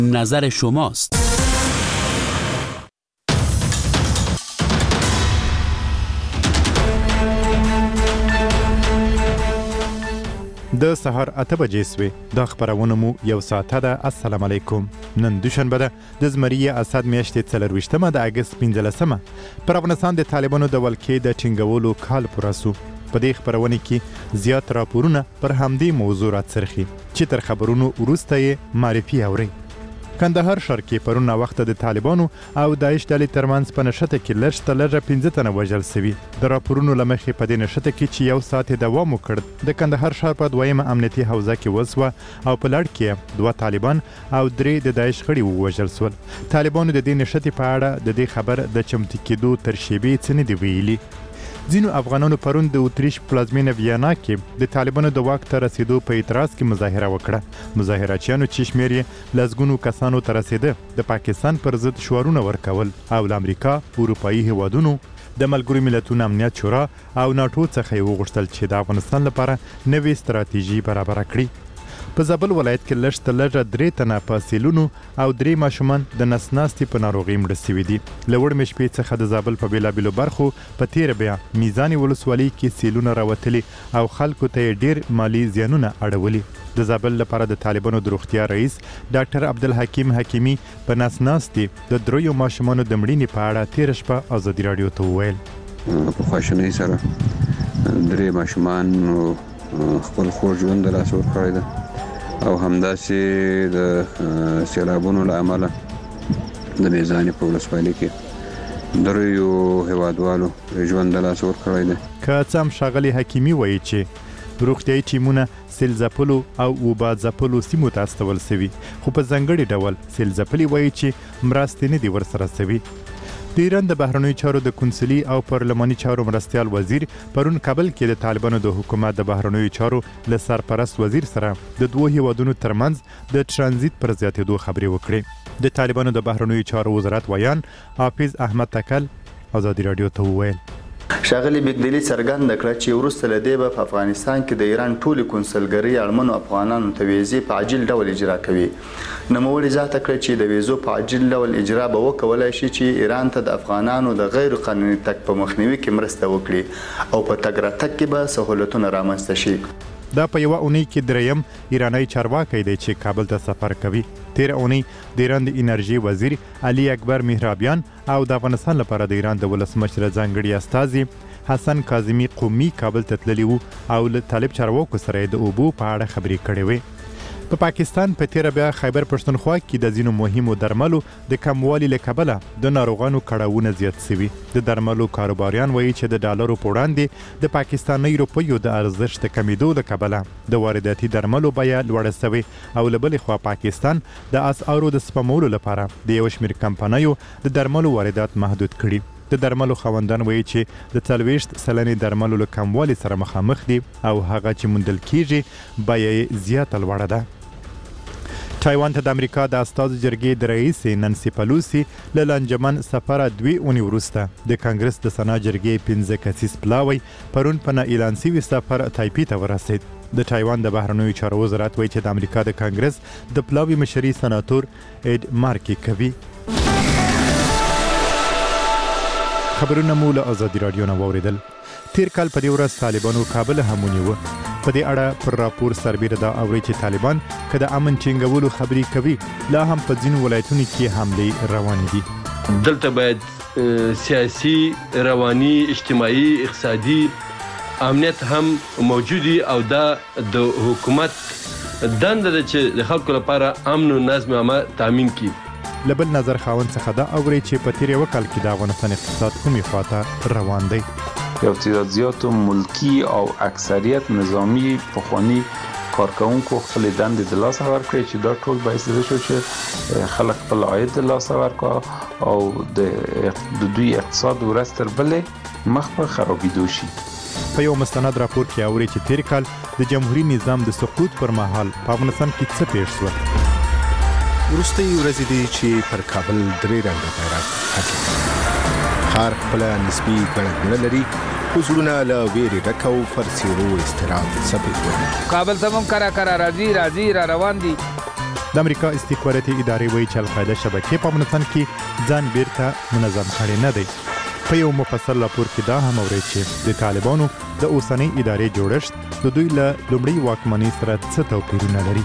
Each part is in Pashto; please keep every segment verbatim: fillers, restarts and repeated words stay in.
نظر شماست. د سهار اته بجې سوې. دا خبرونه مو یو ساعته ده. السلام علیکم. نن دوشنبه ده د زمري اسد میاشتې څلرویشتمه د اګست پنځلسمه. پر افغانستان د طالبانو د ولکې د ټینګولو کال پوره سو. په دې خبرونه کې زیات راپورونه پر همدې موضوع راڅرخي چې تر خبرونو وروسته یې معرفي اوري. کندهار ښار کې پرون وخت د طالبانو او داعش ډلې ترمنځ په نښته کې لږ تر لږه پنځه تنه وژل سوي. د راپورونو له مخې په دې نښته کې چې یو ساعت دوام وکړ د کندهار ښار په دویمه امنیتي حوزه کې وسوه او په لړ کې دوه طالبان او درې د داعش غړي ووژل سول. طالبانو د دې نښتې په اړه د دې خبر د چمتو کېدو تر شیبې څه نه دي ویلي. ځینو افغانانو پرون د اتریش پلازمینه ویانا کې د طالبانو د واک ته رسیدو په اعتراض کې مظاهره وکړه. مظاهراتچیانو چې شمېر یې لسګونو کسانو ته رسیده د پاکستان پر ضد شعارونه ورکول او له امریکا، اروپایي هیوادونو، د ملګرو ملتونو امنیت شورا او ناټو څخه یې وغوښتل چې د افغانستان لپاره نوې ستراتیژي برابره کړي. په زابل ولایت کې لږ تر لږه درې تنه په سیلونو او درې ماشومان د نس ناستې په ناروغۍ مړه سوي دي. له وړمې شپې څخه د زابل په بېلابېلو برخو په تېره بیا میزان ولسوالۍ کې سیلونه راوتلي او خلکو ته یې ډېر مالي زیانونه اړولي. د زابل لپاره د طالبانو د روغتیا رئیس ډاکټر عبدالحکیم حکیمي په نس ناستې د دریو ماشومانو د مړینې په اړه تېره شپه ازادي راډیو ته وویل. په خواشینۍ سره درې ماشومان خپل خوږ ژوند د لاسه ورکړی ده او همداسې د سیلابونو له امله د میزانې په ولسوالۍ کې دریو هیوادوالو ژوند د لاسه ورکړی دی. که څه هم ښاغلي حکیمي وایي چې روغتیایي ټیمونه سیل ځپلو او اوبه ځپلو سیمو ته استول سوي، خو په ځانګړي ډول سیل ځپلي وایي چې مرستې نه دي ورسره سوي. د ایران د بهرنیو چارو د کنسولي او پارلماني چارو مرستیال وزیر پرون کابل کې د طالبانو د حکومت د بهرنیو چارو له سرپرست وزیر سره د دوه هیوادونو ترمنځ د ترانزیت پر زیاتېدو خبرې وکړې. د طالبانو د بهرنیو چارو وزارت ویان حافظ احمد تکل ازادي راډیو ته وویل. ښاغلي بیګدلي څرګنده کړه چې وروسته له دې به په افغانستان کې د ایران ټولې کنسلګرۍ اړمنو افغانانو ته ویزې په عاجل ډول اجرا کوي. نوموړي زیاته کړه چې د ویزو په عاجل ډول اجرا به وکولای شي چې ایران ته د افغانانو د غیر قانوني تګ په مخنیوي کې مرسته وکړي او په تګ راتګ کې به سهولتونه رامنځته شي. دا په یوه اونۍ کې دریم ایرانی چارواکی دی چې کابل ته سفر کوي. تیر اونۍ د ایران د انرژي وزیر علي اکبر مهرابیان او د افغانستان لپاره د ایران د ولسمشر ځانګړي استازي حسن کاظمي قومي کابل ته تللي وو او له طالب چارواکو سره د اوبو په اړه خبرې کړې وې. په پا پاکستان په تیره بیا خیبر پښتونخوا کې د ځینو مهمو درملو د کموالي له کبله د ناروغانو کړاوونه زیات سوي. د درملو کاروباریان وایي چې د ډالرو په وړاندې د پاکستاني روپیو د ارزښت د کمیدو له کبله د وارداتي درملو بیه لوړه سوې او له بلې خوا پاکستان د اسعارو د سپمولو لپاره د یو شمېر کمپنیو د درملو واردات محدود کړي. د درملو خاوندان وایي چې د څلوېښت سلنې درملو له کموالي سره مخامخ دي او هغه چې موندل کیږي بیه یې زیاته لوړه ده. تایوان ته د امریکا د استازو جرګې د رئیس نانسي پلوسی له لانجمن سفره دوی اونۍ وروسته د کانګرس د سنا جرګې پنځه کسیز پلاوی پرون په نه اعلان سوي سفر تایپي ته ورسېد. د تایوان د بهرنیو چارو وزارت وایي چې د امریکا د کانګرس د پلاوي مشري سناتور اډ مارکي کوي. خبرونه مو له ازادي راډیو نه واورېدل. تیر کال په دې ورځ طالبانو کابل هم ونیوه. په دې اړه پر راپور سربیره دا اوري چې طالبان که د امن ټینګولو خبرې کوي لا هم په ځینو ولایتونو کې حملې روانې دي. دلته باید سیاسي، رواني، اجتماعي، اقتصادي امنیت هم موجودي او دا د حکومت دنده ده چې د خلکو لپاره امن او نظم عامه تامین کړي. له بل نظر خاوند څخه دا اوري چې په تیر یو کال کې د افغانستان اقتصاد کومې خواته روان دی. یو تعداد زیات ملکی او اکثریت نظامی پخوانی کارکونکو خپل دندې د لاسه ورکړي چې دا ټول باعث شو چې خلک خپل عاید د لاسه ورکړي او د دوی اقتصاد ورځ تر بلې مخ په خرابېدو شي. په یو مستند راپور کې اوري چې تیر کال د جمهوریت نظام د سقوط پر مهال په افغانستان کې څه پیښ شو. وروستۍ ورځې دي چې پر کابل درې رنګه بیرغ هڅه خار خپل نسبي ګڼه لري حضورنا له ویرې ډک او فرسیرو استراب ثبت وي. کابل ته هم کرا کرا راځي راځي را روان دي. د امریکا استخباراتي ادارې وایي چې القاعده شبکې په افغانستان کې ځان بیرته منظم کړی نه دی. په یو مفصل راپور کې دا هم اوري چې د طالبانو د اوسنۍ ادارې جوړښت د دوی له لومړۍ واکمنۍ سره څه توپیرونه لري.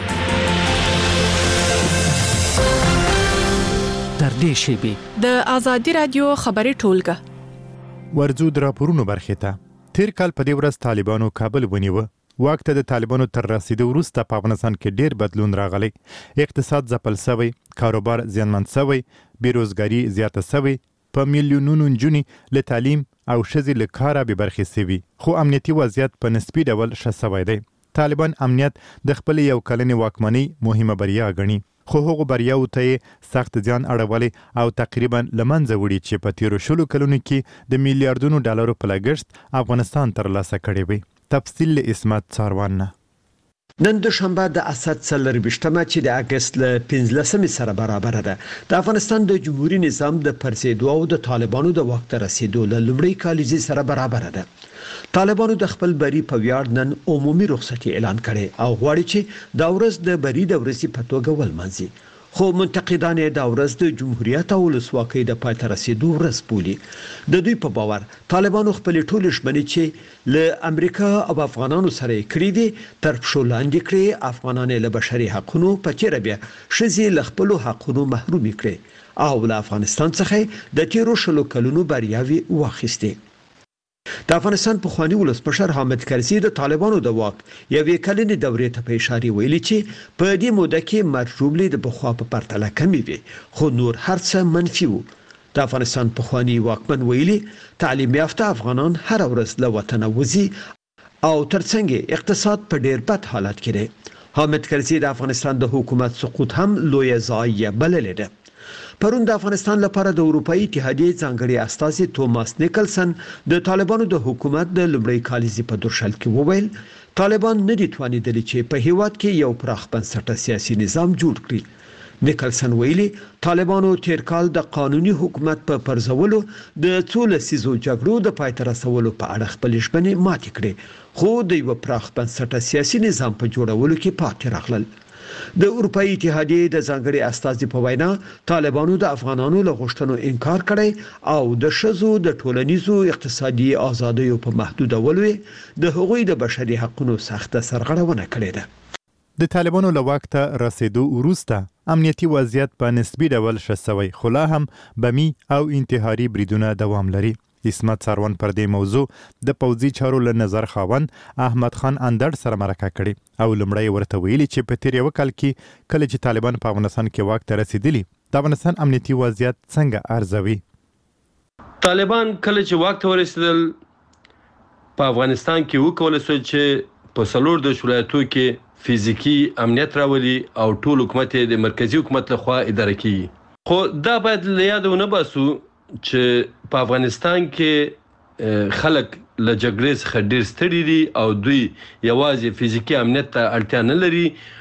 در دې شیبې د آزادي رادیو خبري ټولګه ورځو د راپورونو برخې ته. تیر کال په دې ورځ طالبانو کابل ونیوه. واک ته د طالبانو تر رسیدو وروسته په افغانستان کې ډیر بدلون راغلی. اقتصاد ځپل شوی، کاروبار زیانمن شوی، بیروزګاري زیاته شوی، په میلیونونو نجونې له تعلیم او ښځې له کاره بې برخې شوي، خو امنیتي وضعیت په نسبي ډول ښه شوی دی. طالبان امنیت د خپلې یو کلنې واکمنۍ مهمه بریا ګڼي، خو هغو بریاوو ته یې سخت زیان اړولی او تقریبا له منځه وړي چې په تیرو شلو کلونو کې د میلیاردونو ډالرو په لګښت افغانستان ترلاسه کړی وي. تفصیل له اسمت څاروان نه. نن دوشنبه د اسد څلرویشتمه چې د اګست له پنځلسمې سره برابر ده د افغانستان د جمهوریت نظام د پرځېدو او د طالبانو د وخت رسیدو له لومړۍ کالیزې سره برابر ده. طالبانو د خپل بری په ویاړ نن عمومي رخصتي اعلان کړي او غواړي چې د ورځ د بری د ورځې په توګه ولمانځي، خو منتقدان د ورځ د جمهوریت او ولسواکۍ د پای ته رسیدو ورځ بولي. د دوی په باور طالبانو خپل ټول شمنې چې له امریکا او افغانانو سره کړی دي تر پښو لاندې کړي، افغانان له بشري حقوقو په چیرې بیا شذې له خپل حقوقو محروم کړي او له افغانستان څخه د تیرو شلو کلونو بریاوي واخیستي. د افغانستان پخوانی ولسمشر حامد کرزي د طالبانو د واک یوې کلنې دورې ته په اشاره ویلي چې په دې موده کې مرجوبلې د بخوا په پرتله کمی وي، خو نور هر څه منفي وو. د افغانستان پخوانی واکمن ویلي تعلیم یافته افغانان هر ورځ له وطن وځي او ترڅنګ اقتصاد په ډیر بد حالت کې دی. حامد کرزي د افغانستان د حکومت سقوط هم لوی ضایعه بللې ده. پرون د افغانستان لپاره د اروپאי اتحادیې ځانګړي استازي توماس نیکلسن د طالبانو د حکومت د لومړۍ کالیزې په درشل کې وویل طالبان نه دي توانیدلي چې په هیواد کې یو پراخ بنسټه سیاسي نظام جوړ کړي. نیکلسن ویلي طالبانو تیر کال د قانوني حکومت په پرځولو د څو لسیزو جګړو د پای ته رسولو په اړه خپل ژمنې ماتې کړې، خو د یو پراخ بنسټه سیاسي نظام په جوړولو کې پاتې راغلل. د اروپאי اتحادیې د ځانګړي استازي په وینا طالبانو د افغانانو له غوښتنو انکار کړی او د شذو د ټولنیزو اقتصادي آزادیو په محدودولو د حقوقي د بشري حقوقو سخته سرغړونه کړې ده. د طالبانو له واک ته رسیدو وروسته امنیتي وضعیت په نسبي ډول ښه شوی، خو لا هم بمي او انتحاري بریدونه دوام لري. اسمت څاروان پر دې موضوع د پوځي چارو له نظر خاوند احمد خان اندړ سره مرکه کړې او لومړی ورته ویلي چې په تیر یو کال کې کله چې طالبان په افغانستان کې واک ته رسیدلي د افغانستان امنیتي وضعیت څنګه ارزوي. طالبان کله چې واک ته ورسېدل په افغانستان کې وکول شو چې په څلور د ولایتو کې فزیکی امنیت راولي او ټول حکومت د مرکزی حکومت لخوا اداره کیږي، خو دا باید له یاده ونه باسو چې په افغانستان کې خلک له جګړې څخه ډېر ستړي دي او دوی یوازې فزیکي امنیت ته اړتیا نه لري،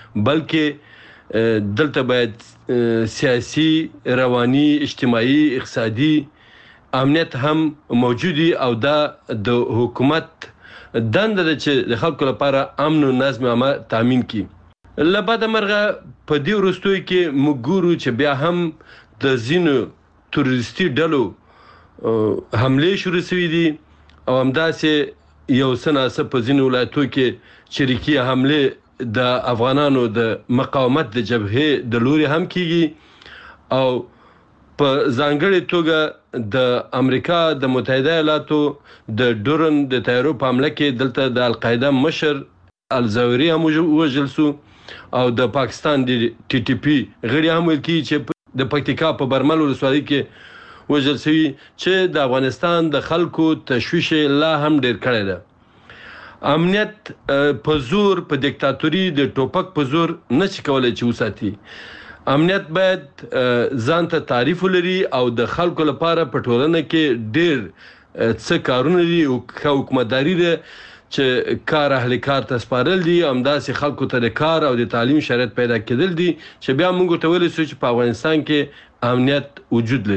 بلکې دلته باید سیاسي، رواني، اجتماعي، اقتصادي امنیت هم موجود وي او دا د حکومت دنده ده چې د خلکو لپاره امن او نظم عامه تامین کړي. له بده مرغه په دې وروستیو کې موږ ګورو چې بیا هم د ځینو تروریستي ډلو حملې شروع شوې دي او همداسې یو څه ناڅه په ځینو ولایتو کې چریکي حملې د افغانانو د مقاومت د جبهې د لوري هم کیږي او په ځانګړې توګه د امریکا د متحده ایالاتو د ډورن د تیارو په حمله کې دلته د القاعده مشر الزاویری هم وژل شو او د پاکستان د ټي ټي پی غړي هم ویل کیږي چې د پکتیکا په برمل ولسوالۍ کې وژل شوي چې د افغانستان د خلکو تشویش لا هم ډیر کړی ده. امنیت په زور په دیکتاتوري د ټوپک په زور نه شي کولای چې وساتي. امنیت باید ځان ته تعریف ولري او د خلکو لپاره په ټولنه کې ډیر څه کارونه دي او حکومتداري ده چې کار اهل کار ته سپارل دي، همداسې خلکو ته د کار او د تعلیم شرایط پیدا کېدل دي چې بیا موږ ته ویلی شو چې په افغانستان کې امنیت وجود لري.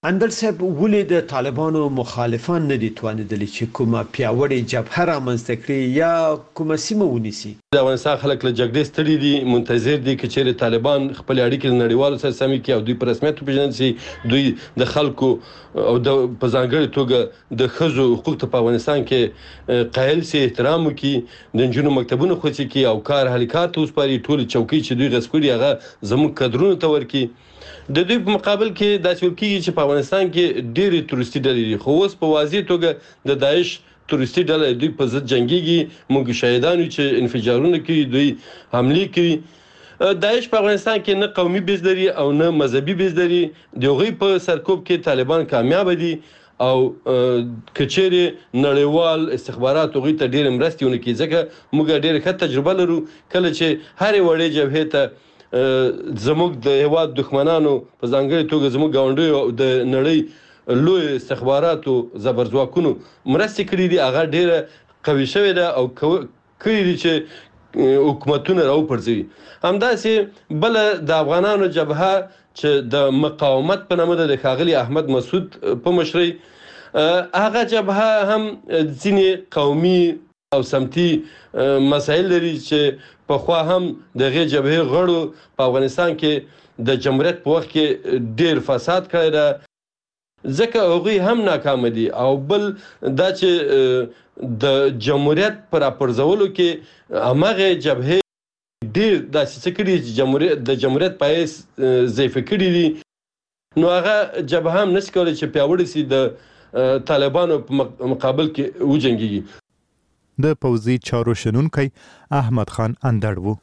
اندر صاحب ولې د طالبانو مخالفان نه دي توانیدلی چې کومه پیاوړې جبهه رامنځته کړي یا کومه سیمه ونیسي؟ د افغانستان خلک له جګړې ستړي دي، منتظر دي چې چیرې طالبان خپل اړیکې له نړیوالو سره سمې کړي او دوی په رسمیت وپېژندل شي، دوی د خلکو او د په ځانګړې توګه د ښځو حقوق ته په افغانستان کې قایل شي، احترام وکړي، د نجونو مکتبونه خوشې کړي او کار اهلي کار ته وسپاري، ټولې چوکۍ چې دوی غصب کړي هغه زموږ کدرونو ته ورکړي. د دوی په مقابل کې داسې ویل کېږي چې په افغانستان کې ډېرې تورستي ډلې دي، خو اوس په واضح توګه د داعش تورستي ډله دوی په ضد جنګېږي، موږ شهیدان یو چې انفجارونه کوي، دوی حملې کوي. داعش په افغانستان کې نه قومي بیز لري او نه مذهبي بیز لري، د هغوی په سرکوب کې طالبان کامیابه دي او کچېرې نړیوال استخبارات هغوی ته ډېرې مرستې ونه کړي، ځکه موږ ډېره ښه تجربه لرو کله چې هرې وړې جبهې ته زموږ د هېواد دښمنانو په ځانګړې توګه زموږ ګاونډیو او د نړۍ لوی استخباراتو زبرځواکونو مرستې کړي دي، هغه ډېره قوي شوې ده او کړي دي چې حکومتونه راوپرځوي. همداسې بله د افغانانو جبهه چې د مقاومت په نامه ده د ښاغلي احمد مسعود په مشرۍ، هغه جبهه هم ځینې قومي او سمتي مسایل لري چې پخوا هم د هغې جبهې غړو په افغانستان کې د جمهوریت په وخت کې ډېر فساد کړی ده، ځکه هغوی هم ناکامه دي. او بل دا چې د جمهوریت په راپرځولو کې همغې جبهې ډېر داسې څه کړي چې د جمهوریت پایې ضعیفه کړي دي، نو هغه جبهه هم نشي کولی چې پیاوړې سي د طالبانو په مقابل کې وجنګېږي. د پوځي چارو شنونکی احمد خان اندړ وو.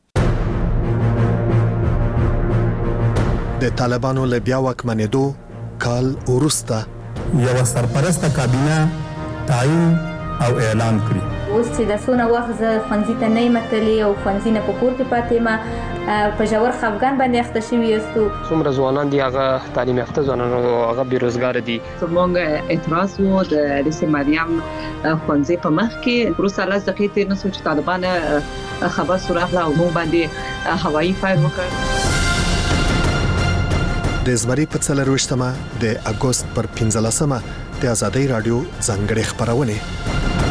د طالبانو له بیا واکمنېدو کال وروسته یوه سرپرسته کابینه تعیین او اعلان کړي. اوس چې د څونه وخت زه ښوونځي ته نه یم تللې او ښوونځي نه په کور کې پاتې یم، په ژور خفګان باندې اخته شوي یاستو. څومره ځوانان دي هغه تعلیم یافته ځوانان او هغه بېروزګاره دي. زموږ اعتراض و د لیسې مریم ښوونځي په مخ کې وروسته لس دقیقې تېر نه شو چې طالبان خبر سو راغله او موږ باندې هوایي فایر وکړ. د زمري په څلرویشتمه د اګوست پر پنځلسمه د ازادۍ راډیو ځانګړې خپرونې.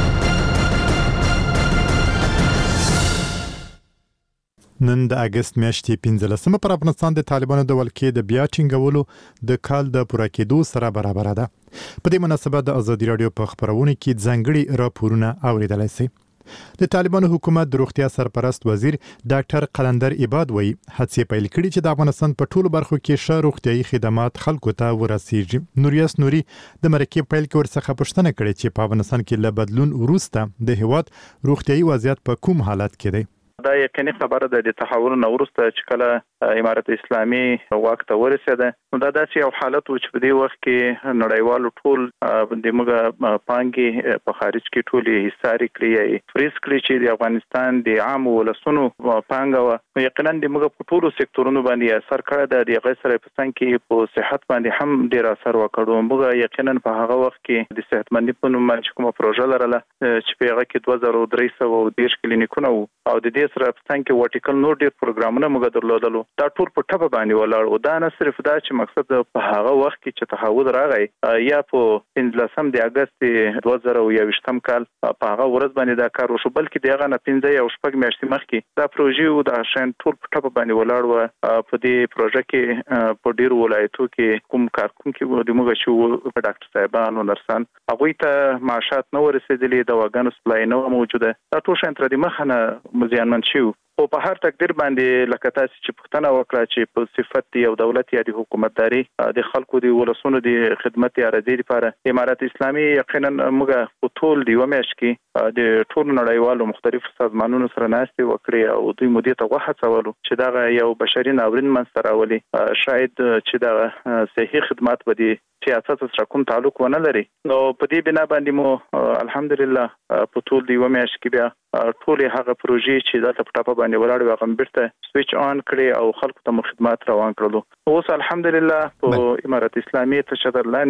نن د اګست میاشتې پنځلسمه پر افغانستان د طالبانو د ولکې د بیا ټینګولو د کال د پوره کېدو سره برابر ده. په دې مناسبت د ازادي راډیو په خپرونه کې ځانګړي راپورونه اوریدلای شئ. د طالبانو حکومت د روغتیا سرپرست وزیر ډاکټر قلندر عباد وایي هڅې پیل کړي چې د افغانستان په ټولو برخو کې ښه روغتیايي خدمات خلکو ته ورسیږي. نوریاس نوري د مرکې پیل کې ورڅخه پوښتنه کړې چې په افغانستان کې له بدلون وروسته د هیواد روغتیايي وضعیت په کوم حالت کې دی. دا یقیني خبره ده د تحول نه وروسته چې کله امارت اسلامي واک ته ورسېده، نو دا داسې یو حالت و چې په دې وخت کې نړیوالو ټول د موږ پانګې په خارج کې ټولې حصاري کړي فریز کړي چې د افغانستان د عام ولسونو پانګه وه، نو یقینا د موږ په ټولو سکتورونو باندې اثر کړی ده. د هغې سره په څنګ کې په صحت باندې هم ډېر اثر وکړو. موږ یقینا په هغه وخت کې د صحتمندي په نوم باندې کومه پروژه لرله چې په هغه کې دوه زره درې سوه او دېرش کلینیکونه وو او د دې سره په څنګ کې ورټیکل نور ډېر پروګرامونه موږ درلودلو. دا ټول په ټپه باندې ولاړ و. دا نه صرف دا چې مقصد په هغه وخت کې چې تحول راغی یا په پنځلسم د اګست دوه زره یوویشتم کال په هغه ورځ باندې دا کار وشو، بلکې د هغه نه پنځه یا شپږ میاشتې مخکې دا پروژې و. دا شیان ټول په ټپه باندې ولاړ و. په دې پروژه کې په ډېرو ولایتو کې کوم کارکونکي وو د موږ چې ډاکټر صاحبان او نرسان هغوی ته معاشات نه ورسېدلي، دواګانو سپلای نه وه موجوده. دا ټول شیان تر دې مخه نه زیانمن شوي. خو په هر تقدیر باندې لکه تاسې چې پوښتنه وکړه چې په صفت یو دولت یا د حکومتداري د خلکو د ولسونو د خدمت یا رضایت لپاره امارت اسلامي یقینا موږ په ټول د یوه میاشت کې د ټولو نړیوالو مختلفو سازمانونو سره ناستې وکړې او دوی مودې ته وهڅولو چې دغه یو بشري ناورین منځته راولي. شاید چې دغه صحي خدمات به د سیاست سره کوم تعلق ونه لري. نو په دې بنا باندې مو الحمدلله په ټول د یوه میاشت کې بیا ټولې هغه پروژې چې دلته په ټاپه باندې ولاړې وې هغه بیرته سویچ آن کړې او خلکو ته مو خدمات روان کړلو. اوس الحمدلله په امارت اسلامي تشدد لاندې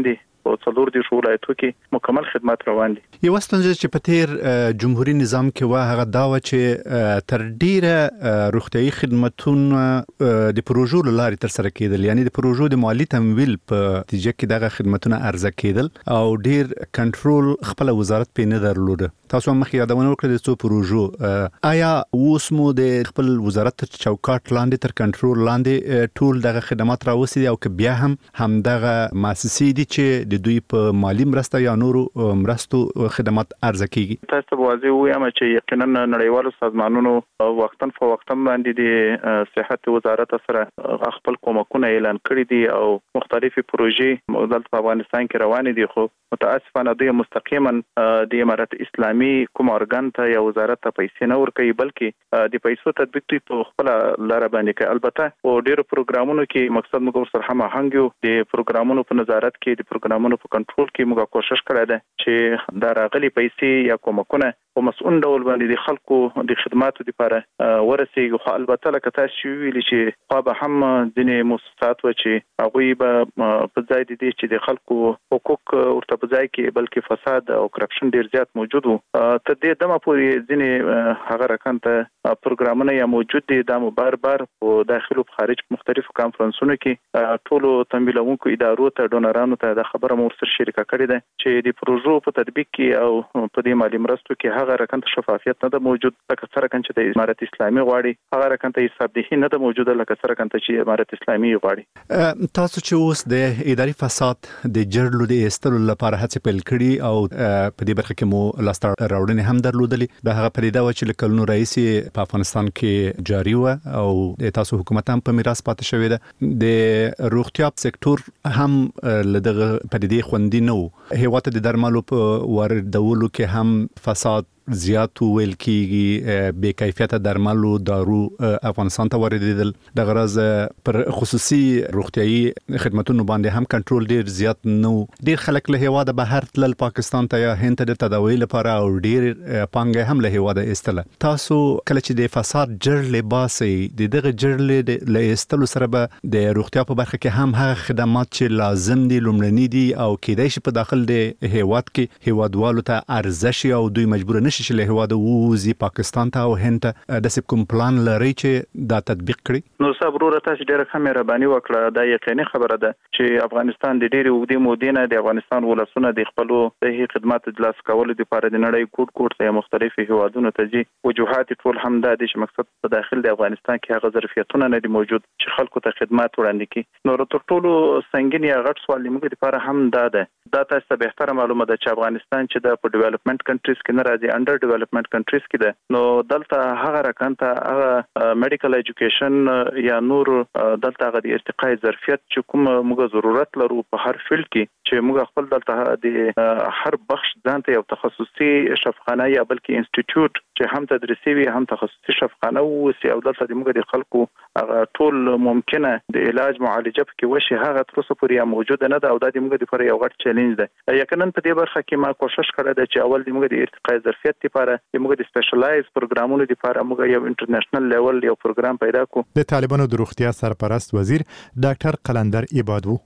په څلور دي ولایتو کې مکمل خدمات روان دي. یو ستونزه چې په تیر جمهوریت نظام کې و هغه دا و چې تر ډیره روغتيایي خدماتونه د پروژو لارې تر سره کېدل، یعنی د پروژو د مالی تمویل په نتیجه کې دغه خدماتونه ارزه کېدل او ډیر کنټرول خپل وزارت په نه درلوده. تاسو مخ یادونه وکړه د څو پروژو، آیا اوس مو د خپل وزارت تر چوکاټ لاندې تر کنټرول لاندې ټول دغه خدمات راوستي او که بیا هم همدغه مؤسسې دي چې د دوی په مالی مرسته یا نورو مرستو خدمات ارزه کیږي؟ تاسو واضح وایم چې یقینا نړیوالو سازمانونو وختن په وختن باندې د صحت وزارت سره خپل کومکونه اعلان کړی دي او مختلفي پروژې موږ په افغانستان کې روانې دي، خو متاسفانه دوی مستقیما د امارت اسلامي کوم ارګان ته یا وزارت ته پیسې نه ورکوي، بلکې د پیسو تطبیق دوی په خپل لار باندې کوي. البته او ډیرو پروګرامونو کې مقصد موږ سره هم هنګ یو د پروګرامونو په نظارت کې د پروګرامونو په کنټرول کې موږ کوشش کړی دی چې دا راغلي پیسې یا کومکونه په مسؤل ډول باندې د خلکو د خدماتو لپاره ورسیږي. خو البته لکه تاسو ویلي چې خو به هم ځینې مؤسسات و چې هغوی به په ځای دي چې د خلکو حقوق ورته په ځای کې بلکې فساد او کرپشن ډیر زیات موجود وو. ته دې دمه پورې ځینې هغه رقم ته پروګرامونه یا موجود دي د بار بار په داخل او خارج مختلفو کانفرنسونو کې ټولو تمویلونکو ادارو ته ډونرانو ته د خبره مور سره شریکه کړې ده چې د پروژو په تطبیق کې او په دې مالی مرستو کې هغه رقم ته شفافیت نه ده موجود، لکه سره کن چې د امارت اسلامي غواړي هغه رقم ته حساب دهي نه ده موجوده، لکه سره کن ته چې امارت اسلامي غواړي. تاسو چې اوس د اداري فساد د جرلو د استلو لپاره هڅه پیل کړي او په دې برخه کې مو لاستر راوړنې هم درلودلې، د هغه پریدا و چې کلونو رئیس په افغانستان کې جاری و او د تاسو حکومت هم په میراث پاتې شوی ده. د روغتیا سکتور هم لدغه پدیدې خوندي نه و، هیواد د درملو په واردولو کې هم فساد زیات ویل کیږي، بې کیفیت درملو دارو افغانستان ته واردېدل، د غرض پر خصوصي روغتيایي خدماتونو باندې هم کنټرول ډیر زیات نو. ډیر خلک له هیواده بهر تلل پاکستان ته یا هند ته د تداوی لپاره او ډیر پانګه هم له هیواده استله. تاسو کله چې د فساد جرل باسي د دغه جرل له استلو سره به د روغتیا په برخه کې هم هغه خدمات چې لازم دي لومړني دي او کېدای شي په داخل د هیواد کې هیوادوالو ته ارزش او دوی مجبور نه شي له هواده ووزي پاکستان ته او هند ته د سب کوم پلان لري چې دا تطبیق کړي؟ نو صبر تاسو ډیره ښه مهرباني وکړه. دا یقیني خبره ده چې افغانستان د ډیره وګړي مودینه د افغانستان ولسونه د خپل صحي خدمات د لاس کولو لپاره د نړۍ کوټ کوټ ته مختلفي هوادونو ته ځي. وجوهات ټول هم دا دي چې مقصد په داخل د افغانستان کې هغه ظرفیتونه نه دي موجود چې خلکو ته خدمات وړاندې کړي. نو تر ټولو سنگین یا غټ سوال موږ لپاره هم دا ده دا تاسو ته به تر معلومه ده چې افغانستان چې د په ډیولپمنٹ کنټریز کې نه راځي، انډر ډیولپمنٹ کنټریز کې ده، نو دلته هغه رقم ته هغه میډیکل ایجوکیشن یا نور دلته هغه د ارتقای ظرفیت چې کوم موږ ضرورت لرو په هر فیلډ کې چې موږ خپل دلته د هر بخش ځانته یو تخصصي شفاخانه یا بلکې انسټیټیوټ چې هم تدریسي وي هم تخصصي شفاخانه وي او دلته د موږ د خلکو هغه ټول ممکنه د علاج معالجه کې وشي هغه تر اوسه پورې موجوده نه ده او دا د موږ لپاره یو غټ چیلنج ده. یقینا په دې برخه کې ما کوشش کړی ده چې اول د موږ د ارتقای ظرفیت لپاره د موږ د سپیشلایز پروګرامونو لپاره موږ یو انټرنیشنل لیول یو پروګرام پیدا کړو. د طالبانو د روغتیا سرپرست وزیر ډاکټر قلندر عبادو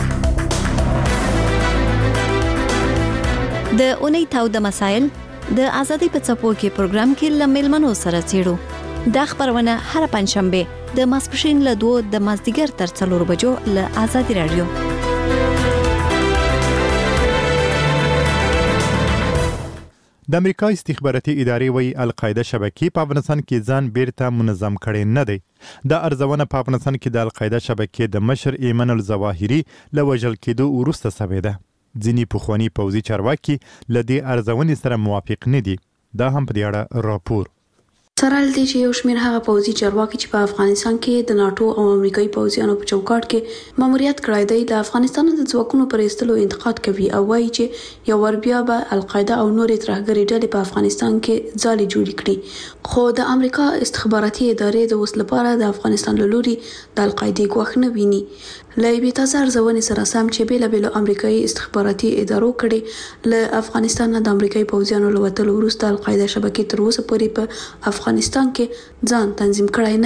د اونۍ تاو د مسائل د ازادي په څپو کې پروګرام کې لملمنو سره چیرو دا خبرونه هر پنځشنبه د ماسپښین له دوه د مازدیګر تر څلور بجو له ازادي رادیو. د امریکا استخباراتي ادارې وایي القاعده شبکې په افغانستان کې ځان بیرته منظم کړي نه دی. د ارزونه په افغانستان کې د القاعده شبکې د مشر ایمن الظواهري له وژل کېدو وروسته شوې ده. ځینې پخواني پوځي چارواکي له دې ارزونې سره موافق نه دي. دا هم په دې اړه راپور سره لدی چې یو شمېر هغه پوځي چارواکي چې په افغانستان کې د ناتو او امریکایي پوځیانو په چوکاټ کې ماموریت کړی دی د افغانستان د ځواکونو پر ایستلو انتقاد کوي او وایي چې یو ور بیا به القاعده او نورې ترهګرې ډلې په افغانستان کې ځالې جوړې کړي. خو د امریکا استخباراتي ادارې د اوس لپاره د افغانستان له لوري د القاعده ګواښ نه ویني. له یوې تازه ارزونې سره سم چې بېلابېلو امریکایي استخباراتي ادارو کړي له افغانستان د امریکایي پوځیانو له وتلو وروسته القاعده شبکې تر اوسه پورې په افغانستان کې ځان تنظیم کړی نه دی.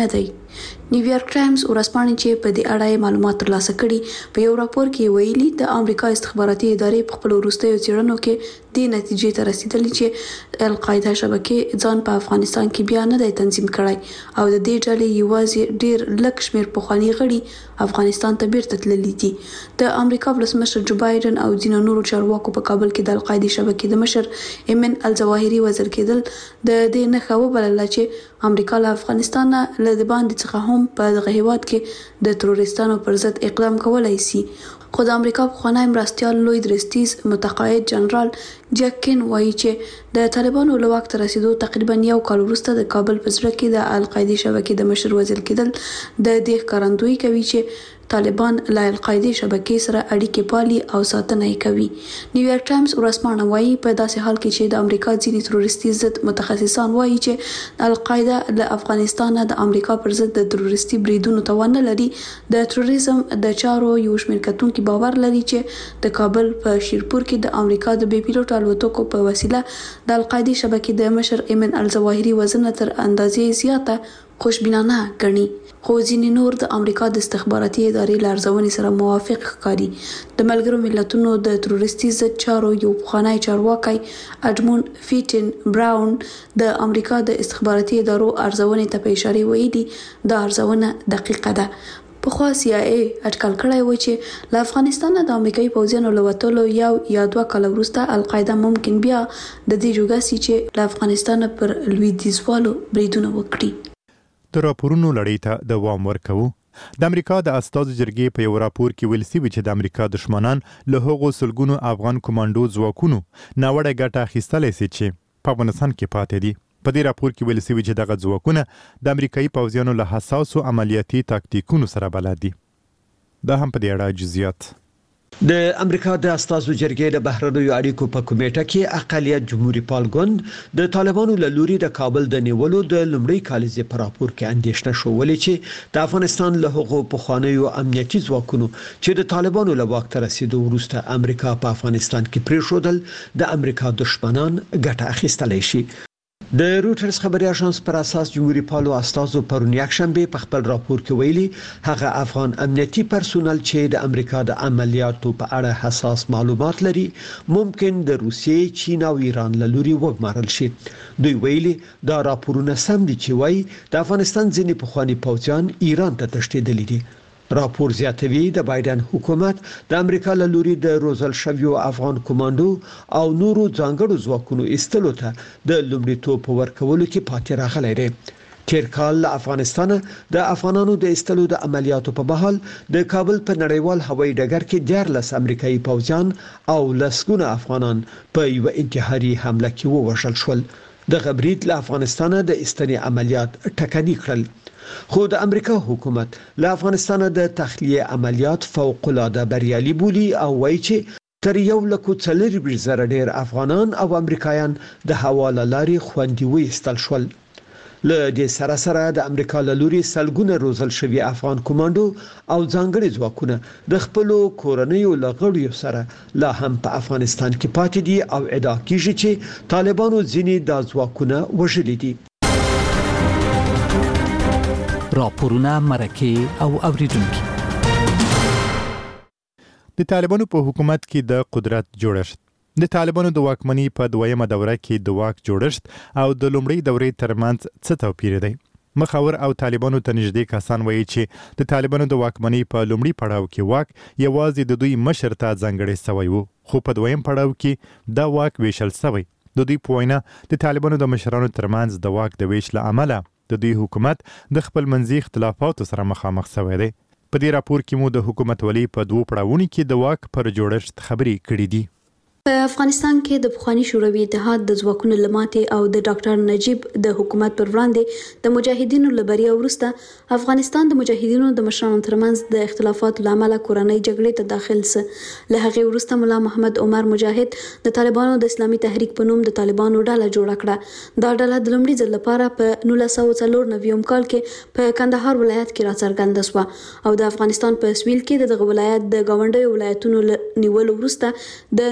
نیویارک ټایمز ورځپاڼه چې په دې اړه معلومات ترلاسه کړي په یو راپور کې ویلي د امریکا استخباراتي ادارې په خپل وروستیو څېړنو کې د نتیجې ته رسیدلي چې القاعده شبکې ځان په افغانستان کې بیا نه دی تنظیم کړی او د دې ډلې یوازې ډیر لږ شمېر پخواني غړي افغانستان ته بیرته تللي دي. د امریکا ولسمشر جو بایدن او ځینو نورو چارواکو په کابل کې د القاعده شبکې د مشر ایمن الظواهري وزیر کېدل د دې نښه وبلله چې امریکا له افغانستان له د باندې څخه هم په دغه هیواد کې د تروریستانو پر ضد اقدام کولای شي. خو د امریکا پخوانی مرستیال لوی درستیز متقاعد جنرال جک کین وایي چې د طالبانو له واک ته رسیدو تقریبا یو کال وروسته د کابل په زړه کې د القاعده شبکې د مشر وزیر کېدل د دې ښکارندویي کوي چې طالبان له القاعده شبکې سره اړیکې پالي او ساتنه یې کوي. نیویارک ټایمز ورځپاڼه وایي په داسې حال کې چې د امریکا ځینې تروریستي ضد متخصصان وایي چې القاعده له افغانستان د امریکا پر ضد د تروریستي بریدونو توان نه لري. د تروریزم د چارو یو شمېر کتونکي باور لري چې د کابل په شیرپور کې د امریکا د بې پیلوټ الوتکو په وسیله د القاعده شبکې د مشر ایمن الظواهري وزن تر اندازې زیاته خوشبینانه ګڼي. خو ځینې نور د امریکا د استخباراتي ادارې لارښوونې سره موافق ښکاري. د ملګرو ملتونو د تروریستي ضد چارو یو پخوانی چارواکی اډموند فیټن براون د امریکا د استخباراتي ادارو ارزونې ته په اشاره ویلي دا ارزونه دقیقه ده. پخوا سی آی ای اټکل کړی و چې له افغانستان د امریکایي پوځیانو له وتلو یو یا دوه کال وروسته القاعده ممکن بیا د دې جوګه سي چې له افغانستان پر لویدیځوالو بریدونه وکړي. د راپورونو لړۍ ته دوام ورکوو. د امریکا د استازو جرګې په یو راپور کې ویل شوي چې د امریکا دښمنان له هغو سلګونو افغان کمانډو ځواکونو ناوړه ګټه اخیستلی شي چې په افغانستان کې پاتې دي. په دې راپور کې ویل شوي چې دغه ځواکونه د امریکایي پوځیانو له حساسو عملیاتي تاکتیکونو سره بلد دي. دا هم په دې اړه جزئیات. د امریکا د استازو جرګې د بهرنیو اړیکو په کمیټه کې اقلیت جمهوریت پال ګوند د طالبانو له لوري د کابل د نیولو د لومړي کالیزې په راپور کې اندېښنه شولې چې د افغانستان له هغو پخوانیو امنیتي ځواکونو چې د طالبانو له واک ته رسیدو وروسته امریکا په افغانستان کې پریښودل د امریکا دښمنان ګټه اخیستلی شي. د روټرز خبري اژانس پر اساس جمهوریت پالو استازو پرون یکشنبه په خپل راپور کې ویلي هغه افغان امنیتي پرسونل چې د امریکا د عملیاتو په اړه حساس معلومات لري ممکن د روسیې، چین او ایران له لوري وګمارل شي. دوی ویلي دا راپورونه سم دي چې وایي د افغانستان ځینې پخواني پوځیان ایران ته تښتېدلي دي. راپور زیاتوي د بایدن حکومت د امریکا له لوري د روزل شویو افغان کمانډو او نورو ځانګړو ځواکونو ایستلو ته د لومړیتوب ورکولو کې پاتې راغلی دی. تیر کال له افغانستان د افغانانو د ایستلو د عملیاتو په بهال د کابل په نړیوال هوایي ډګر کې دیارلس امریکایي پوځیان او لسګونه افغانان په یو انتحاري حمله کې ووژل شول. د غبرید له افغانستان د ایستنې عملیات ټکني کړل. خو د امریکا حکومت له افغانستان د تخلیه عملیات فوق العاده بریالي بولي او وایي چې تر یو لکو څلور زره ډیر افغانان او امریکایان د حواله لارې خوندي وایستل شول. له دې سره سره د امریکا له لوري سلګونه روزل شوی افغان کمانډو او ځانګړي ځواکونه د خپل کورنیو لغړیو سره لا هم په افغانستان کې پاتې دي او ادعا کیږي چې طالبانو ځینې د ځواکونه وژلي دي. راپورونه مرکه او اوریدونکو. د طالبانو په حکومت کې د قدرت جوړښت. د طالبانو د واکمنۍ په دویمه دوره کې د واک جوړښت او د لومړۍ دورې ترمنځ څه توپیر دی؟ مخاور او طالبانو ته نږدې کسان وایي چې د طالبانو د واکمنۍ په لومړي پړاو کې واک یوازې د دوی مشر ته ځانګړی شوی و، خو په دویم پړاو کې دا واک ویشل شوی. د دوی په وینا د طالبانو د مشرانو ترمنځ د واک د ویش له امله د دوی حکومت د خپل منځي اختلافاتو سره مخامخ شوی دی. په دې راپور کې مو د حکومت ولي په دوه پړاوونو کې د واک پر جوړښت خبرې کړې دي. په افغانستان کې د پخوانی شوروي اتحاد د ځواکونو لماتې او د ډاکټر نجیب د حکومت پر وړاندې د مجاهدینو لبریا وروسته افغانستان د مجاهدینو د مشرانو ترمنځ د اختلافاتو لامل کورنۍ جګړې ته داخل سه. له هغه وروسته مولا محمد عمر مجاهد د طالبانو د اسلامي تحریک په نوم د طالبانو ډله جوړه کړه. دا ډله د لومړي ځل لپاره په نولس سوه څلور نوي کال کې په کندهار ولایت کې راڅرګنده شوه او د افغانستان په سویل کې دغه ولایت د گاونډیو ولایتونو نیولو وروسته د نولس سوه